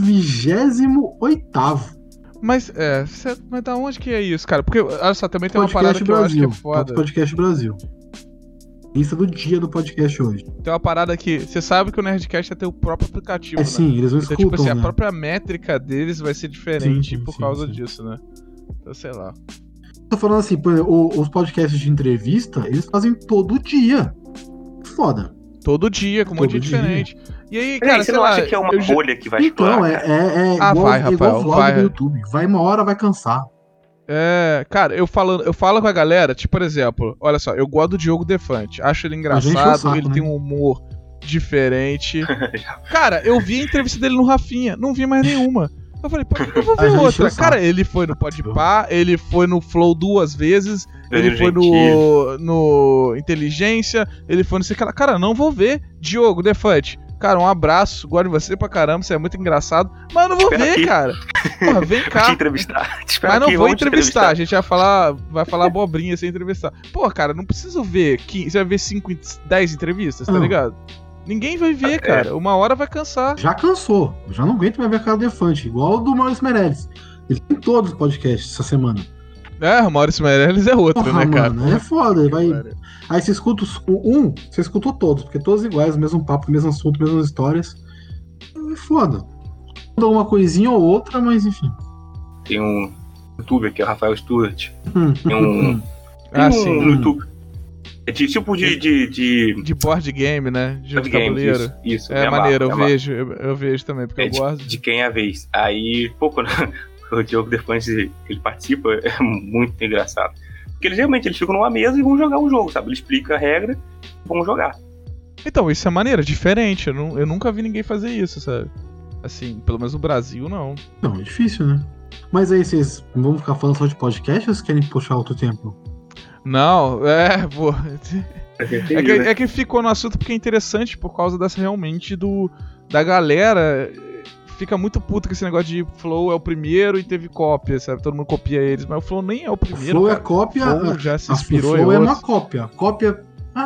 28º. Mas da onde que é isso, cara? Porque, olha só, também tem uma parada que Brasil. Eu acho que é foda. Podcast Brasil. Lista do dia do podcast hoje. Tem uma parada que... Você sabe que o Nerdcast tem o próprio aplicativo, né? Sim, eles não escutam, tipo assim, né? A própria métrica deles vai ser diferente por causa disso, né? Então, sei lá. Tô falando assim, por exemplo, os podcasts de entrevista, eles fazem todo dia. Foda. Todo dia, com um monte de diferente. E aí, cara, você não acha que é uma bolha que vai explorar? Então, vai, Rafael, igual vlog do YouTube. Vai uma hora, vai cansar. Cara, eu falo com a galera, tipo, por exemplo, olha só, eu gosto do Diogo Defante, acho ele engraçado, ele tem um humor diferente. Cara, eu vi a entrevista dele no Rafinha, não vi mais nenhuma. Eu falei, por que eu vou ver outra? Cara, ele foi no Podpah, ele foi no Flow 2 vezes, ele foi no Inteligência, ele foi no sei que lá. Cara, não vou ver. Diogo Defante, cara, um abraço, gosto de você pra caramba, você é muito engraçado, mas eu não vou ver, aqui. Cara. Porra, vem cá. Te entrevistar. Mas não vou entrevistar, a gente vai falar abobrinha sem entrevistar. Pô, cara, não preciso ver, você vai ver 5, 10 entrevistas, tá ligado? Ninguém vai ver, cara, uma hora vai cansar. Já cansou, eu já não aguento mais ver a cara do Defante, igual o do Maurício Meirelles. Ele tem todos os podcasts essa semana. O Maurício Meirelles é outro, né, cara? Mano, é foda, vai... Aí você escuta você escutou todos, porque todos iguais, o mesmo papo, o mesmo assunto, mesmas histórias. É foda. Muda uma coisinha ou outra, mas enfim. Tem um youtuber que é o Rafael Stewart. Tem um... sim. No YouTube. É tipo de board game, né? De jogo de tabuleiro. Isso. É maneiro, eu vejo também, porque eu gosto. De quem é a vez. Aí, quando o Diogo Defante ele participa, é muito engraçado. Porque eles ficam numa mesa e vão jogar um jogo, sabe? Ele explica a regra e vão jogar. Então, isso é maneiro, diferente. Eu nunca vi ninguém fazer isso, sabe? Assim, pelo menos no Brasil, não. Não, é difícil, né? Mas aí vocês vão ficar falando só de podcast ou vocês querem puxar outro tempo? Não, pô. É que ficou no assunto porque é interessante por causa dessa realmente da galera. Fica muito puto com esse negócio de Flow é o primeiro e teve cópia, sabe? Todo mundo copia eles, mas o Flow nem é o primeiro. O Flow cara. é cópia. Flow já se inspirou o Flow é uma cópia. Cópia.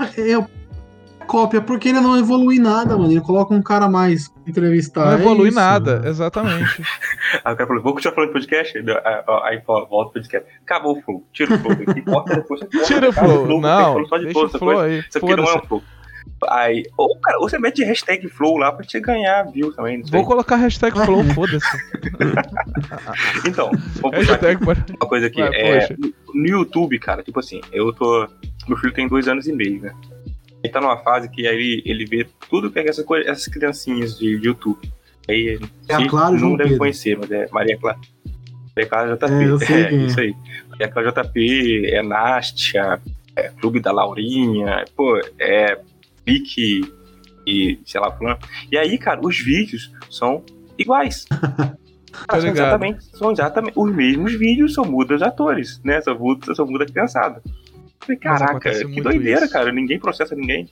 Cópia porque ele não evolui nada, mano. Ele coloca um cara mais entrevistar. Não evolui isso, nada, né? Exatamente. Aí o cara falou, vou continuar falando de podcast? Aí volta o podcast. Acabou o Flow. Tira o Flow daqui, corta depois. Tira o Flow. Não, só de deixa o Flow aí. Isso aqui não é um Flow. Aí, cara, ou você mete hashtag Flow lá pra te ganhar view também. Vou colocar hashtag Flow, foda-se. Então, vou puxar uma coisa aqui. Vai, no YouTube, cara, tipo assim, meu filho tem 2 anos e meio, né? Ele tá numa fase que aí ele vê tudo que é essas criancinhas de YouTube. Aí Claro, não deve Pedro. conhecer, mas é Maria Clara. Maria Clara JP. Eu sei isso aí. Maria Clara JP, é Nastia, é Clube da Laurinha, pô, é Pique e sei lá, fulano. E aí, cara, os vídeos são iguais. São exatamente os mesmos vídeos, só muda os atores, né? Só muda a criançada. Falei, caraca, que doideira, isso. Cara, ninguém processa ninguém.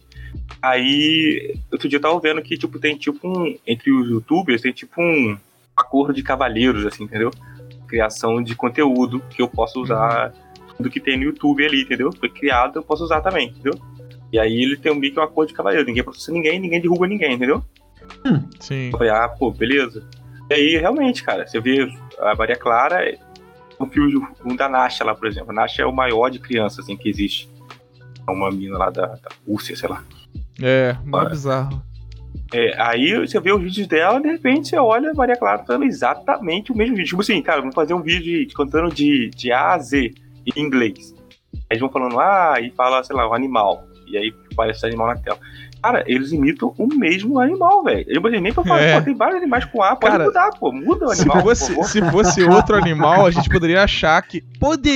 Aí, outro dia eu tava vendo que, tipo, tem tipo entre os youtubers, tem tipo um acordo de cavalheiros, assim, entendeu? Criação de conteúdo que eu posso usar, tudo que tem no YouTube ali, entendeu? Foi criado, eu posso usar também, entendeu? E aí ele tem um acordo de cavalheiro, ninguém processa ninguém derruba ninguém, entendeu? Sim. Eu falei, pô, beleza. E aí, realmente, cara, você vê a Maria Clara, um da Nastia lá, por exemplo. A Nastia é o maior de criança, assim, que existe. É uma mina lá da Rússia, sei lá. Muito bizarro. Aí você vê os vídeos dela, de repente você olha a Maria Clara falando exatamente o mesmo vídeo. Tipo assim, cara, vamos fazer um vídeo contando de A a Z em inglês. Aí eles vão falando, e fala, sei lá, um animal. E aí aparece esse animal na tela. Cara, eles imitam o mesmo animal, velho. Eu nem pra falar, pô, tem vários animais com A, pode mudar, pô. Muda o animal, se fosse outro animal, a gente poderia achar que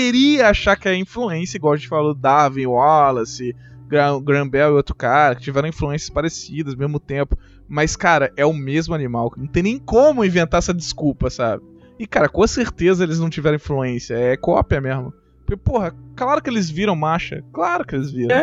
é influência, igual a gente falou, Darwin, Wallace, Graham Bell e outro cara, que tiveram influências parecidas ao mesmo tempo. Mas, cara, é o mesmo animal. Não tem nem como inventar essa desculpa, sabe? E, cara, com certeza eles não tiveram influência. É cópia mesmo. Porque, porra, claro que eles viram marcha. Claro que eles viram.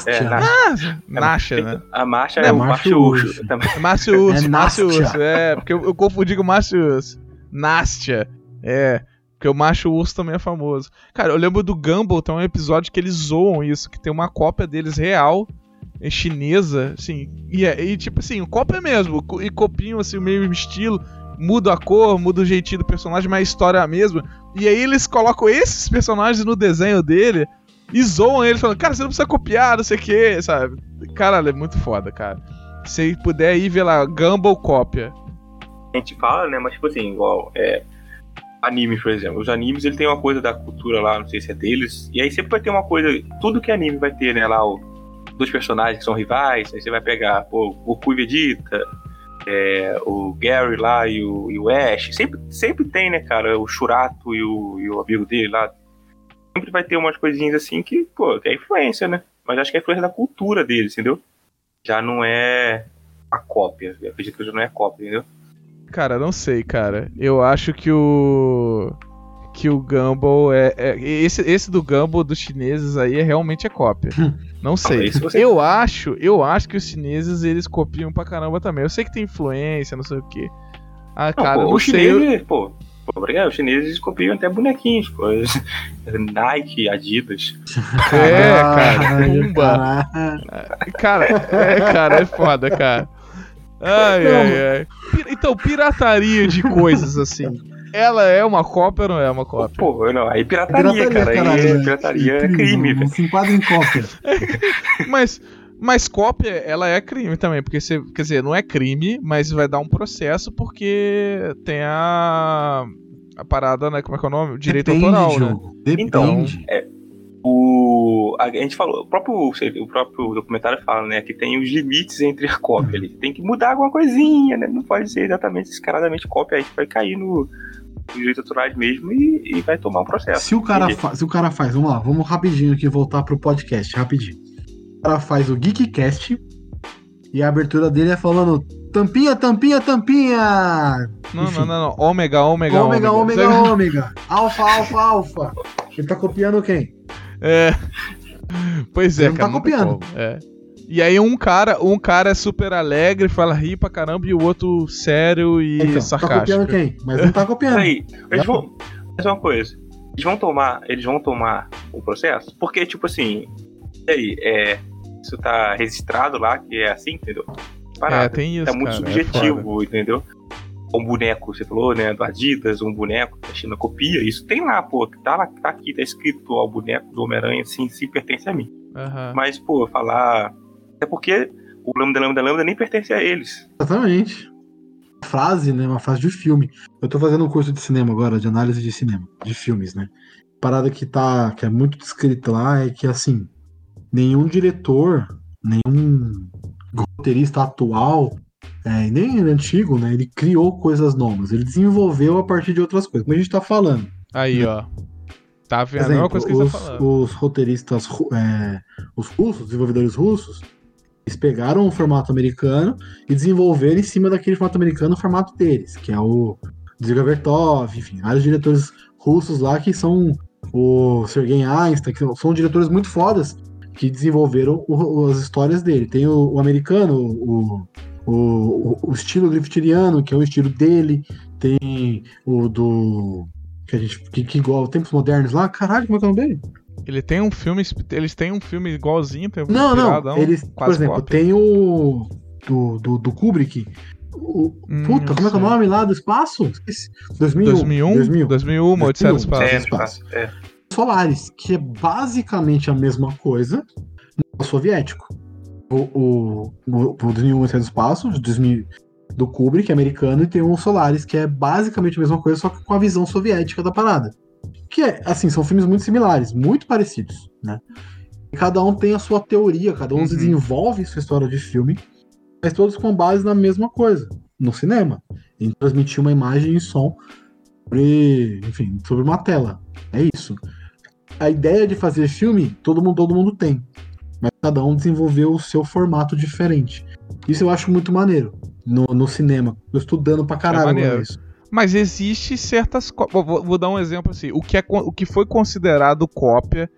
Nastia, né? A marcha é o Márcio Urso. Márcio Urso. Porque eu confundi com o Márcio Urso. Nastia. Porque o Márcio Urso também é famoso. Cara, eu lembro do Gumball, tem um episódio que eles zoam isso, que tem uma cópia deles real, chinesa, assim, e tipo assim, cópia mesmo, e copiam assim, o mesmo estilo, muda a cor, muda o jeitinho do personagem, mas a história é a mesma. E aí eles colocam esses personagens no desenho dele e zoam ele, falando, cara, você não precisa copiar, não sei o que, sabe? Caralho, é muito foda, cara. Se puder ir ver lá, Gumball cópia. A gente fala, né, mas tipo assim, igual, anime, por exemplo. Os animes, ele tem uma coisa da cultura lá, não sei se é deles, e aí sempre vai ter uma coisa, tudo que anime vai ter, né, lá, dois personagens que são rivais, aí você vai pegar, pô, Goku e Vegeta, o Gary lá e o Ash, sempre tem, né, cara, o Shurato e o amigo dele lá, sempre vai ter umas coisinhas assim que, pô, que é influência, né, mas acho que é influência da cultura deles, entendeu? Já não é a cópia, eu acredito que já não é a cópia, entendeu? Cara, não sei, cara, eu acho que o Gumball esse do Gumball dos chineses aí realmente é cópia. Não sei. Eu acho que os chineses eles copiam pra caramba também. Eu sei que tem influência, não sei o quê. Cara, não sei. Os chineses copiam até bonequinhos, pô. Nike, Adidas. Cara, Pumba. Cara, é foda, cara. Ai. Então, pirataria de coisas assim. Ela é uma cópia ou não é uma cópia? Pô, não, aí pirataria, cara. Aí pirataria é crime, velho. Se enquadra em cópia. Mas cópia, ela é crime também, porque você, quer dizer, não é crime, mas vai dar um processo porque tem a parada, né, como é que é o nome? O direito autoral, jogo. Né? Depende. Então, a gente falou, o próprio documentário fala, né, que tem os limites entre a cópia ali. Tem que mudar alguma coisinha, né? Não pode ser exatamente descaradamente cópia, aí vai cair no direito autoral mesmo e vai tomar um processo. Se o cara faz, vamos rapidinho aqui voltar pro podcast, rapidinho. O cara faz o Geekcast E a abertura dele é falando tampinha, tampinha, tampinha. Não. Ômega. Alfa. Ele tá copiando quem? Pois é, ele não cara. Tá copiando. E aí um cara é super alegre, fala ri pra caramba, e o outro sério e então, sarcástico. Tá copiando quem? Mas não tá copiando. Aí, eles vão fazer uma coisa. Eles vão tomar o processo? Porque, tipo assim, e aí, isso tá registrado lá, que é assim, entendeu? Parada. Tem isso, tá muito cara, subjetivo, entendeu? Um boneco, você falou, né, do Adidas, um boneco que a China copia, isso tem lá, pô, tá aqui, tá escrito, ó, o boneco do Homem-Aranha, sim, pertence a mim. Mas, pô, falar... É porque o Lambda nem pertence a eles. Exatamente. Uma frase, né, uma frase de filme. Eu tô fazendo um curso de cinema agora, de análise de cinema, de filmes, né. Parada que é muito descrita lá é que, assim, nenhum diretor, nenhum roteirista atual, nem antigo, né? Ele criou coisas novas. Ele desenvolveu a partir de outras coisas. Como a gente tá falando. Aí, né? ó. Tá vendo? Exemplo, a mesma coisa que a gente tá falando. Os roteiristas, os russos, desenvolvedores russos, eles pegaram o formato americano e desenvolveram em cima daquele formato americano o formato deles, que é o Dziga Vertov, enfim, vários diretores russos lá que são o Sergei Einstein, que são diretores muito fodas que desenvolveram as histórias dele. Tem o americano, o estilo grifteriano, que é o estilo dele. Tem o do... que igual Tempos Modernos lá. Caralho, como é que é o nome dele? Eles têm um filme igualzinho. Não. Eles, por exemplo, cópia. Tem o do Kubrick. Puta, como é que é o nome lá do espaço? 2001, Odisseia do Espaço. Solaris, que é basicamente a mesma coisa no soviético. O 2001 Odisseia do Espaço, do Kubrick, americano, e tem o Solaris, que é basicamente a mesma coisa, só que com a visão soviética da parada. Que assim, são filmes muito similares, muito parecidos, né? E cada um tem a sua teoria, cada um desenvolve sua história de filme, mas todos com base na mesma coisa, no cinema, em transmitir uma imagem e som sobre uma tela. É isso. A ideia de fazer filme, todo mundo tem, mas cada um desenvolveu o seu formato diferente. Isso eu acho muito maneiro no cinema. Tô estudando pra caralho isso. Mas existe certas... Vou dar um exemplo assim. O que foi considerado cópia,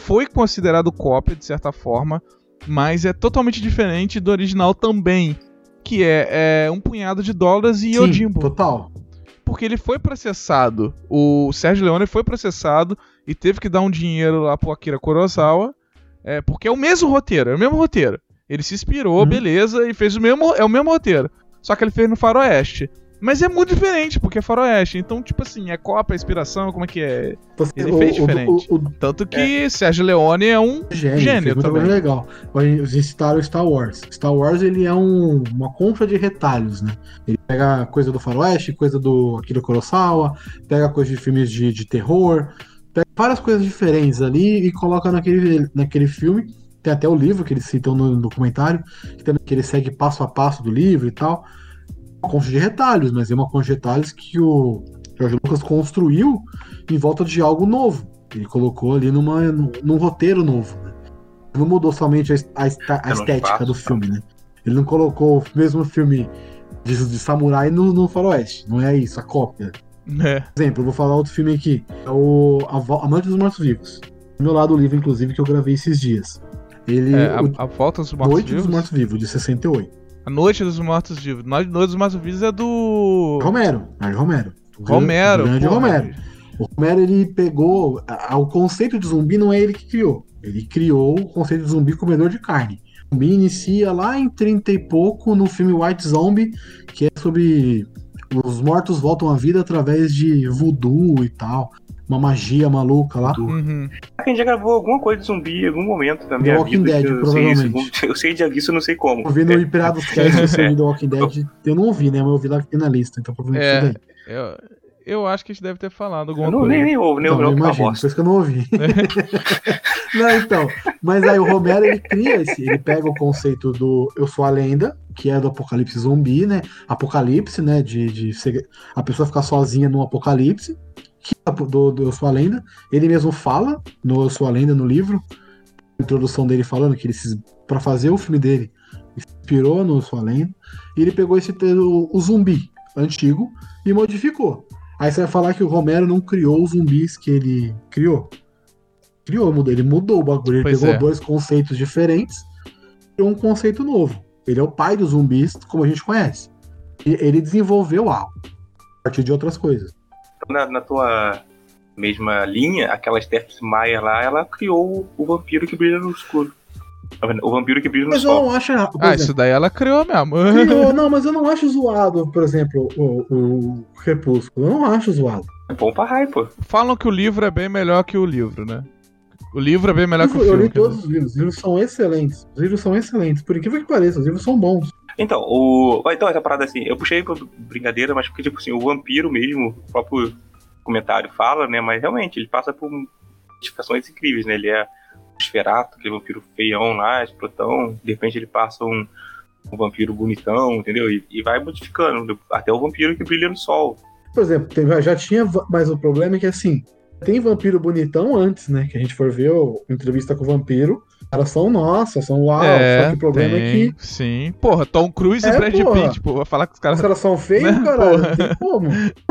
de certa forma, mas é totalmente diferente do original também, que é um punhado de dólares e Yojimbo. Total. Porque ele foi processado. O Sergio Leone foi processado e teve que dar um dinheiro lá pro Akira Kurosawa, porque é o mesmo roteiro. Ele se inspirou, beleza, e fez o mesmo roteiro. Só que ele fez no faroeste. Mas é muito diferente, porque é faroeste. Então, tipo assim, é cópia, inspiração, como é que é? Ele fez diferente. Tanto que Sergio Leone é um gênio também. Legal. Eles citaram Star Wars. Star Wars, ele é uma concha de retalhos, né? Ele pega coisa do faroeste, coisa do Akira Kurosawa, pega coisa de filmes de terror, pega várias coisas diferentes ali e coloca naquele filme. Tem até o livro que eles citam no documentário, que ele segue passo a passo do livro e tal. Uma concha de retalhos, mas é uma concha de retalhos que o George Lucas construiu em volta de algo novo. Ele colocou ali num roteiro novo, né? Não mudou somente a estética do filme, né? Ele não colocou o mesmo filme de samurai no faroeste. Não é isso, a cópia. Por exemplo, eu vou falar outro filme aqui. É o A Noite dos Mortos-Vivos. Do meu lado o livro, inclusive, que eu gravei esses dias. A Volta dos Mortos-Vivos? Noite dos Mortos-Vivos, de 68. A Noite dos Mortos-Vivos. Noite dos Mortos-Vivos é do... Romero. Romero. Grande Romero. O Romero, ele pegou... O conceito de zumbi não é ele que criou. Ele criou o conceito de zumbi comedor de carne. O zumbi inicia lá em 30 e pouco no filme White Zombie, que é sobre os mortos voltam à vida através de voodoo e tal. Uma magia maluca lá. A gente já gravou alguma coisa de zumbi em algum momento da minha Walking vida. Dead, provavelmente. Eu sei disso, eu não sei como. Eu vi no Imperados Cast do Walking Dead. Eu não ouvi, né? Mas eu vi lá que tem na lista. Então provavelmente isso daí. Eu acho que a gente deve ter falado alguma coisa. Nem ouve, nem ouvi. Por isso que eu não ouvi. Não, então. Mas aí o Romero, ele cria ele pega o conceito do Eu Sou a Lenda, que é do apocalipse zumbi, né? Apocalipse, né? De a pessoa ficar sozinha num apocalipse. Que do Eu Sou a Lenda. Ele mesmo fala no Eu Sou a Lenda, no livro, a introdução dele falando que ele, pra fazer o filme dele, se inspirou no Sua Lenda, e ele pegou o zumbi antigo e modificou. Aí você vai falar que o Romero não criou os zumbis que ele criou? Ele mudou o bagulho, ele pegou dois conceitos diferentes e criou um conceito novo. Ele é o pai dos zumbis, como a gente conhece. E ele desenvolveu algo a partir de outras coisas. Na tua mesma linha, aquela Stephanie Meyer lá, ela criou o vampiro que brilha no escuro. O vampiro que brilha no sol. Mas eu não acho... Isso daí ela criou mesmo. Não, mas eu não acho zoado, por exemplo, o Crepúsculo. Eu não acho zoado. É bom pra raio, pô. Falam que o livro é bem melhor que o livro, né? O livro é bem melhor que o filme. Eu li todos os livros. Os livros são excelentes. Por incrível que pareça, os livros são bons. Então, essa parada assim, eu puxei pra brincadeira, mas porque, tipo assim, o vampiro mesmo, o próprio comentário fala, né? Mas realmente, ele passa por modificações incríveis, né? Ele é Esferato, aquele vampiro feião lá, escrotão. De repente ele passa um vampiro bonitão, entendeu? E vai modificando, até o vampiro que brilha no sol. Por exemplo, já tinha, mas o problema é que assim, tem vampiro bonitão antes, né? Que a gente for ver a entrevista com o vampiro, os caras são uau, só que o problema é que... Sim, porra, Tom Cruise e Brad Pitt, pô, vai falar que os caras são feios, né, caralho, não tem como.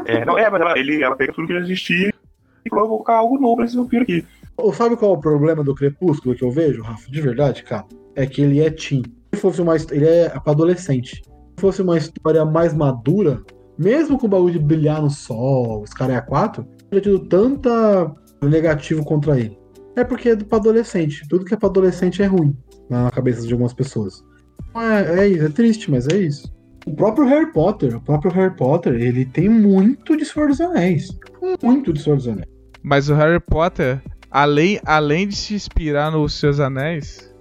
Mas ela pega tudo que já existia e colocar algo novo nesse vampiro aqui. Sabe qual é o problema do Crepúsculo que eu vejo, Rafa? De verdade, cara? É que ele é teen. Ele é pra adolescente. Se fosse uma história mais madura, mesmo com o bagulho de brilhar no sol, os caras é A4, não teria tido tanta negativo contra ele. É porque é pra adolescente. Tudo que é pra adolescente é ruim na cabeça de algumas pessoas. É triste, mas é isso. O próprio Harry Potter, ele tem muito de Senhor dos Anéis. Muito de Senhor dos Anéis. Mas o Harry Potter... Além de se inspirar nos Seus Anéis,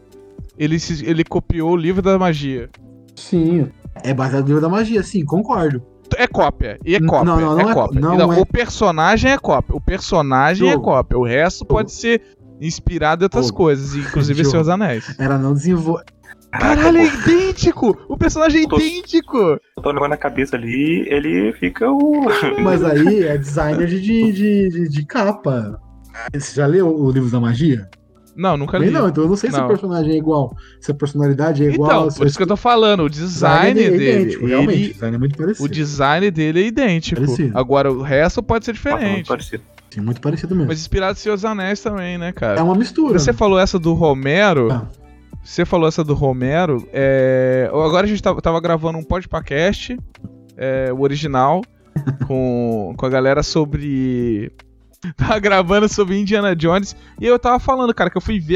ele copiou o livro da magia. Sim, é baseado no livro da magia, sim, concordo. É cópia, e é cópia. Não é cópia. O personagem é cópia. É cópia. O resto pode ser inspirado em outras coisas, inclusive Seus Anéis. Ela não desenvolve... Caralho, é idêntico! O personagem é idêntico! Eu tô levando na cabeça ali, ele fica o... Mas aí é designer de capa. Você já leu o livro da magia? Não, nunca li. Não, então eu não sei se o personagem é igual, se a personalidade é igual. Então, por isso que eu tô falando, o design dele... idêntico, realmente, o design é muito parecido. O design dele é idêntico. Parecido. Agora, o resto pode ser diferente. Muito parecido. Sim, muito parecido mesmo. Mas inspirado em Senhor dos Anéis também, né, cara? É uma mistura. Você falou essa do Romero... Agora a gente tava gravando um podcast, o original, com a galera sobre... Tava gravando sobre Indiana Jones. E eu tava falando, cara, que eu fui ver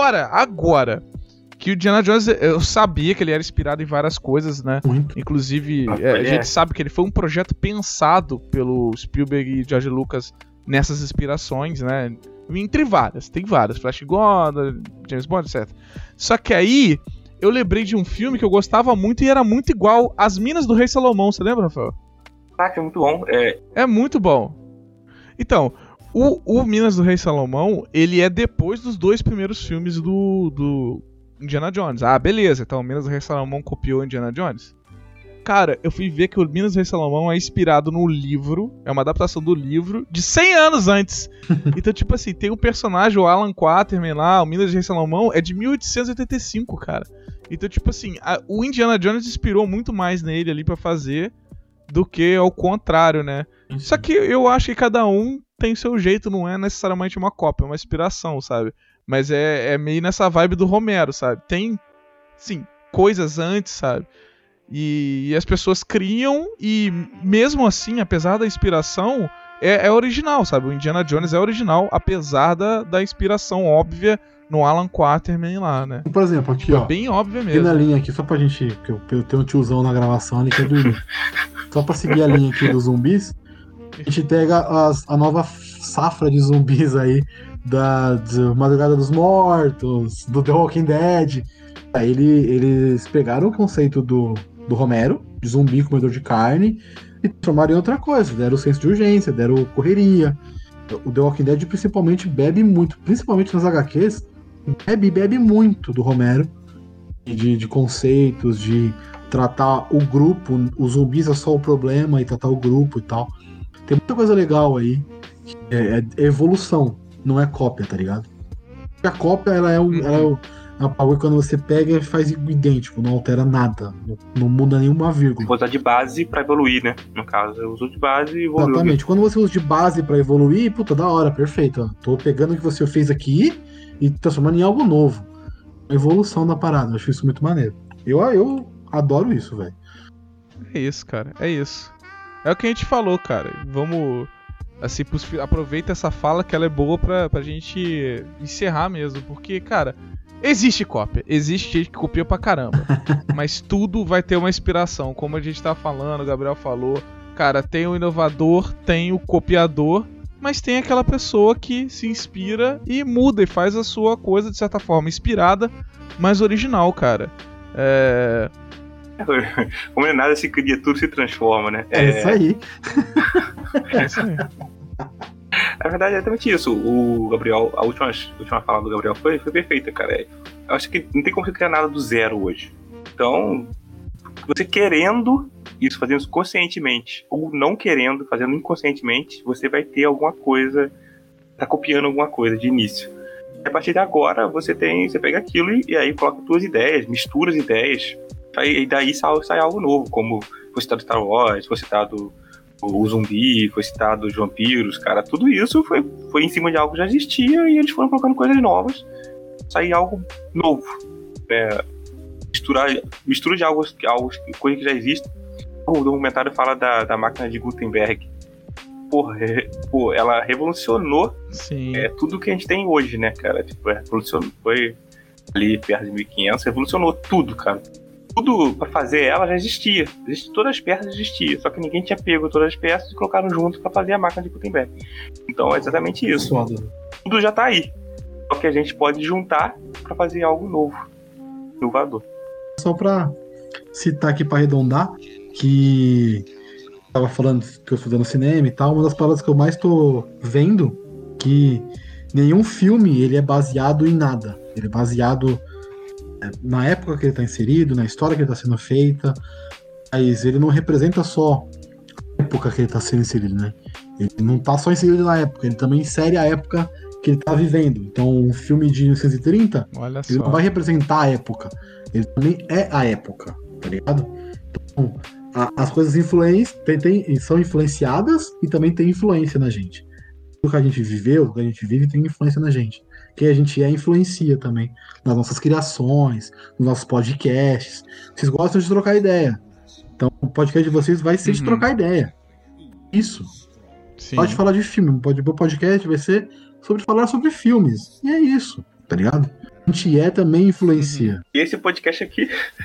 agora que o Indiana Jones, eu sabia que ele era inspirado em várias coisas, né? Muito. Inclusive, a gente sabe que ele foi um projeto pensado pelo Spielberg e George Lucas nessas inspirações, né? Entre várias, tem várias, Flash Gordon, James Bond, etc. Só que aí, eu lembrei de um filme que eu gostava muito e era muito igual As Minas do Rei Salomão, você lembra, Rafael? É muito bom. É muito bom. Então, o Minas do Rei Salomão, ele é depois dos dois primeiros filmes do Indiana Jones. Ah, beleza, então o Minas do Rei Salomão copiou Indiana Jones? Cara, eu fui ver que o Minas do Rei Salomão é inspirado no livro, é uma adaptação do livro de 100 anos antes. Então, tipo assim, tem um personagem, o Alan Quatermain lá, o Minas do Rei Salomão, é de 1885, cara. Então, tipo assim, o Indiana Jones inspirou muito mais nele ali pra fazer do que ao contrário, né? Só que eu acho que cada um tem seu jeito, não é necessariamente uma cópia, é uma inspiração, sabe? Mas é meio nessa vibe do Romero, sabe? Tem, sim, coisas antes, sabe? E as pessoas criam e mesmo assim, apesar da inspiração, é original, sabe? O Indiana Jones é original, apesar da inspiração óbvia no Alan Quatermain lá, né? Por exemplo, aqui, ó. Bem óbvio mesmo. Aqui na linha aqui, só pra gente... Porque eu tenho um tiozão na gravação ali que é dormir. Só pra seguir a linha aqui dos zumbis, a gente pega a nova safra de zumbis aí de Madrugada dos Mortos, do The Walking Dead. Aí eles pegaram o conceito do Romero, de zumbi comedor de carne, e transformaram em outra coisa. Deram o senso de urgência, deram correria. O The Walking Dead principalmente bebe muito, principalmente nas HQs, bebe muito do Romero, de conceitos, de tratar o grupo, os zumbis é só o problema, e tratar o grupo e tal. Tem muita coisa legal aí. É evolução, não é cópia, tá ligado? A cópia, ela a Power quando você pega e faz idêntico, não altera nada, não muda nenhuma vírgula. Vou usar de base pra evoluir, né? No caso, eu uso de base e evoluo. Exatamente. Quando você usa de base pra evoluir, puta, da hora, perfeito. Ó. Tô pegando o que você fez aqui e transformando em algo novo. A evolução da parada, eu acho isso muito maneiro. Eu adoro isso, velho. É isso, cara, é isso. É o que a gente falou, cara. Vamos, assim, aproveita essa fala que ela é boa pra gente encerrar mesmo. Porque, cara, existe cópia. Existe gente que copia pra caramba. Mas tudo vai ter uma inspiração. Como a gente tá falando, o Gabriel falou. Cara, tem o inovador, tem o copiador. Mas tem aquela pessoa que se inspira e muda e faz a sua coisa, de certa forma, inspirada, mas original, cara. Como não é nada se cria, tudo se transforma, né? É isso aí. É isso aí. Na verdade, é exatamente isso. O Gabriel, a última fala do Gabriel foi perfeita, cara. Eu acho que não tem como você criar nada do zero hoje. Então, você querendo isso, fazendo isso conscientemente, ou não querendo, fazendo inconscientemente, você vai ter alguma coisa, tá copiando alguma coisa de início. E a partir de agora, você pega aquilo e aí coloca suas ideias, mistura as ideias, e daí sai algo novo, como foi citado Star Wars, foi citado o zumbi, foi citado os vampiros, cara, tudo isso foi em cima de algo que já existia e eles foram colocando coisas novas, sair algo novo, né? Mistura de algo, coisa que já existe. O documentário fala da máquina de Gutenberg. Porra, ela revolucionou tudo que a gente tem hoje, né, cara? Tipo, revolucionou, foi ali perto de 1500, revolucionou tudo, cara. Tudo pra fazer ela já existia. Todas as peças existiam, só que ninguém tinha pego todas as peças e colocaram junto pra fazer a máquina de Gutenberg. Então é exatamente isso. Tudo já tá aí. Só que a gente pode juntar pra fazer algo novo, inovador. Só pra citar aqui pra arredondar, que tava falando que eu estou estudando cinema e tal, uma das palavras que eu mais tô vendo, que nenhum filme ele é baseado em nada. Ele é baseado na época que ele tá inserido, na história que ele tá sendo feita, mas ele não representa só a época que ele tá sendo inserido, né? Ele não tá só inserido na época, ele também insere a época que ele tá vivendo. Então, um filme de 1930, ele não vai representar a época, ele também é a época, tá ligado? Então, as coisas são influenciadas e também tem influência na gente. O que a gente viveu, o que a gente vive tem influência na gente. O que a gente influencia também nas nossas criações, nos nossos podcasts. Vocês gostam de trocar ideia. Então o podcast de vocês vai ser de trocar ideia. Isso. Sim. Pode falar de filme. O podcast vai ser sobre falar sobre filmes. E é isso, tá ligado? A gente também influencia. E esse podcast aqui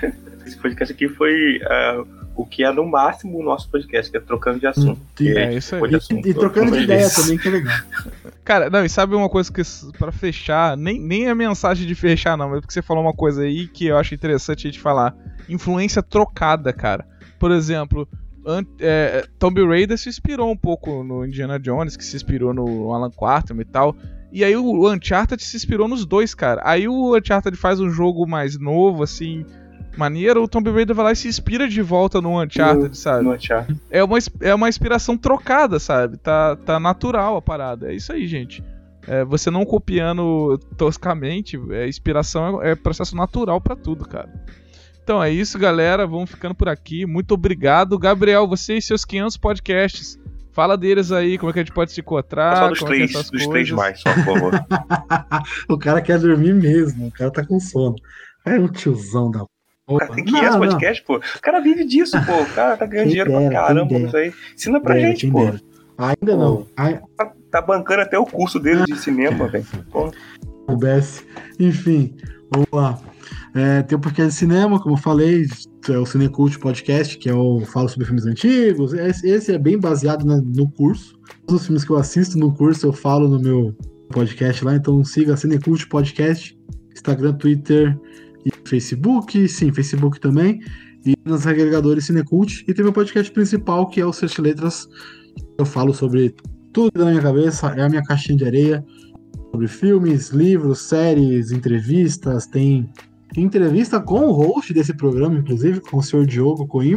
foi o que é no máximo o nosso podcast, que é trocando de assunto. Isso aí. E trocando de ideia também, que é legal. Cara, não, e sabe uma coisa que, pra fechar, nem a mensagem de fechar não, mas porque você falou uma coisa aí que eu acho interessante a gente falar. Influência trocada, cara. Por exemplo, Tomb Raider se inspirou um pouco no Indiana Jones, que se inspirou no Alan Quarterman e tal. E aí o Uncharted se inspirou nos dois, cara. Aí o Uncharted faz um jogo mais novo, assim, maneiro, o Tomb Raider vai lá e se inspira de volta no Uncharted, sabe? No Uncharted. É uma inspiração trocada, sabe? Tá natural a parada. É isso aí, gente. Você não copiando toscamente, inspiração é processo natural pra tudo, cara. Então é isso, galera. Vamos ficando por aqui. Muito obrigado. Gabriel, você e seus 500 podcasts. Fala deles aí, como é que a gente pode se encontrar. Só dos três mais, só, por favor. O cara quer dormir mesmo, o cara tá com sono. É um tiozão da porra. Tem 500 podcasts, pô. O cara vive disso, pô. O cara tá ganhando dinheiro pra caramba isso aí. Ensina pra gente, pô. Ainda não. Tá bancando até o curso dele de cinema, velho. O BS. Enfim, vamos lá. Tem um podcast de cinema, como eu falei, é o Cinecult Podcast, que falo sobre filmes antigos. Esse é bem baseado no curso. Todos os filmes que eu assisto no curso eu falo no meu podcast lá, então siga Cinecult Podcast, Instagram, Twitter e Facebook. Sim, Facebook também. E nos agregadores Cinecult. E tem meu podcast principal, que é o Sete Letras. Eu falo sobre tudo na minha cabeça, é a minha caixinha de areia. Sobre filmes, livros, séries, entrevistas. Tem entrevista com o host desse programa, inclusive, com o senhor Diogo Coimbra.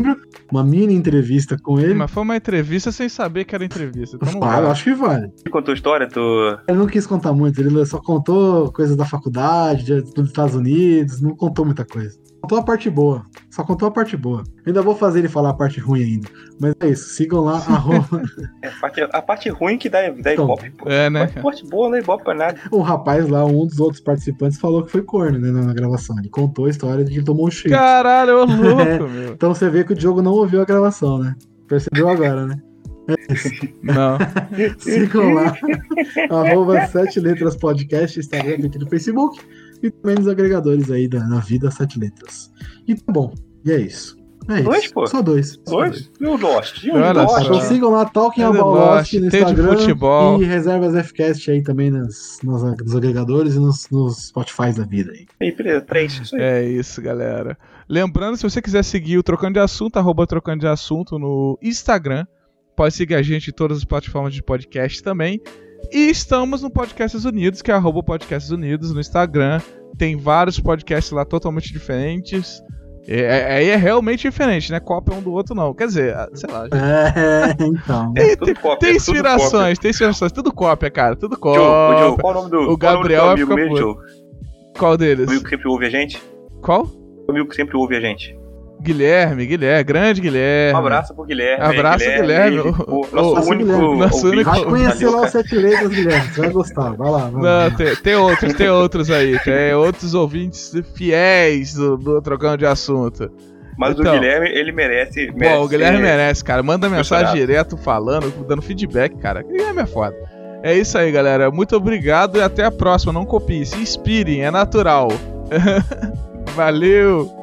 uma mini entrevista com ele. Mas foi uma entrevista sem saber que era entrevista. Então não Eu acho que vale. Você contou a história? Ele não quis contar muito, ele só contou coisas da faculdade, dos Estados Unidos, não contou muita coisa. Contou a parte boa, só contou a parte boa. Ainda vou fazer ele falar a parte ruim ainda. Mas é isso, sigam lá, a parte ruim que dá ibope, pô. né? A parte boa não é ibope pra nada. O rapaz lá, um dos outros participantes, falou que foi corno, né, na gravação. Ele contou a história de que ele tomou um chifre. Caralho, ô louco, meu. Então você vê que o Diogo não ouviu a gravação, né? Percebeu agora, né? É isso. Não. Sigam lá, @7letras podcast, Instagram, Twitter e Facebook, e também nos agregadores aí na vida 7 letras. E tá bom, e é isso. É Dois, isso. pô? Só dois. Dois? E o Lost? Olha só. Então sigam lá, Talking Tem About Lost no tem de Instagram futebol. e Reservas Fcast aí também nos agregadores e nos Spotify da vida aí. Aí, beleza, 3. Isso aí. É isso, galera. Lembrando, se você quiser seguir o Trocando de Assunto, @Trocando de Assunto no Instagram, pode seguir a gente em todas as plataformas de podcast também. E estamos no Podcasts Unidos, que é @Podcasts Unidos no Instagram. Tem vários podcasts lá totalmente diferentes. Aí é realmente diferente, né? Cópia um do outro, não. Quer dizer, sei lá. Então. Tem inspirações, tudo cópia, cara. Tudo cópia. Diogo, qual o nome do O Gabriel qual o nome do fica amigo mesmo, puto. Diogo? Qual deles? O amigo que sempre ouve a gente? Qual? O amigo que sempre ouve a gente. Guilherme, grande Guilherme. Um abraço pro Guilherme. Abraço, Guilherme. Nosso único Guilherme. Vai conhecer lá o os 7 letras, Guilherme. Você vai gostar. Vai lá. Não, tem outros aí. Tem outros ouvintes fiéis do Trocando de Assunto. Mas então, o Guilherme, ele merece. Pô, o Guilherme merece, cara. Manda mensagem Funcionado. direto falando, dando feedback, cara. O Guilherme é foda. É isso aí, galera. Muito obrigado e até a próxima. Não copie, se inspirem, é natural. Valeu!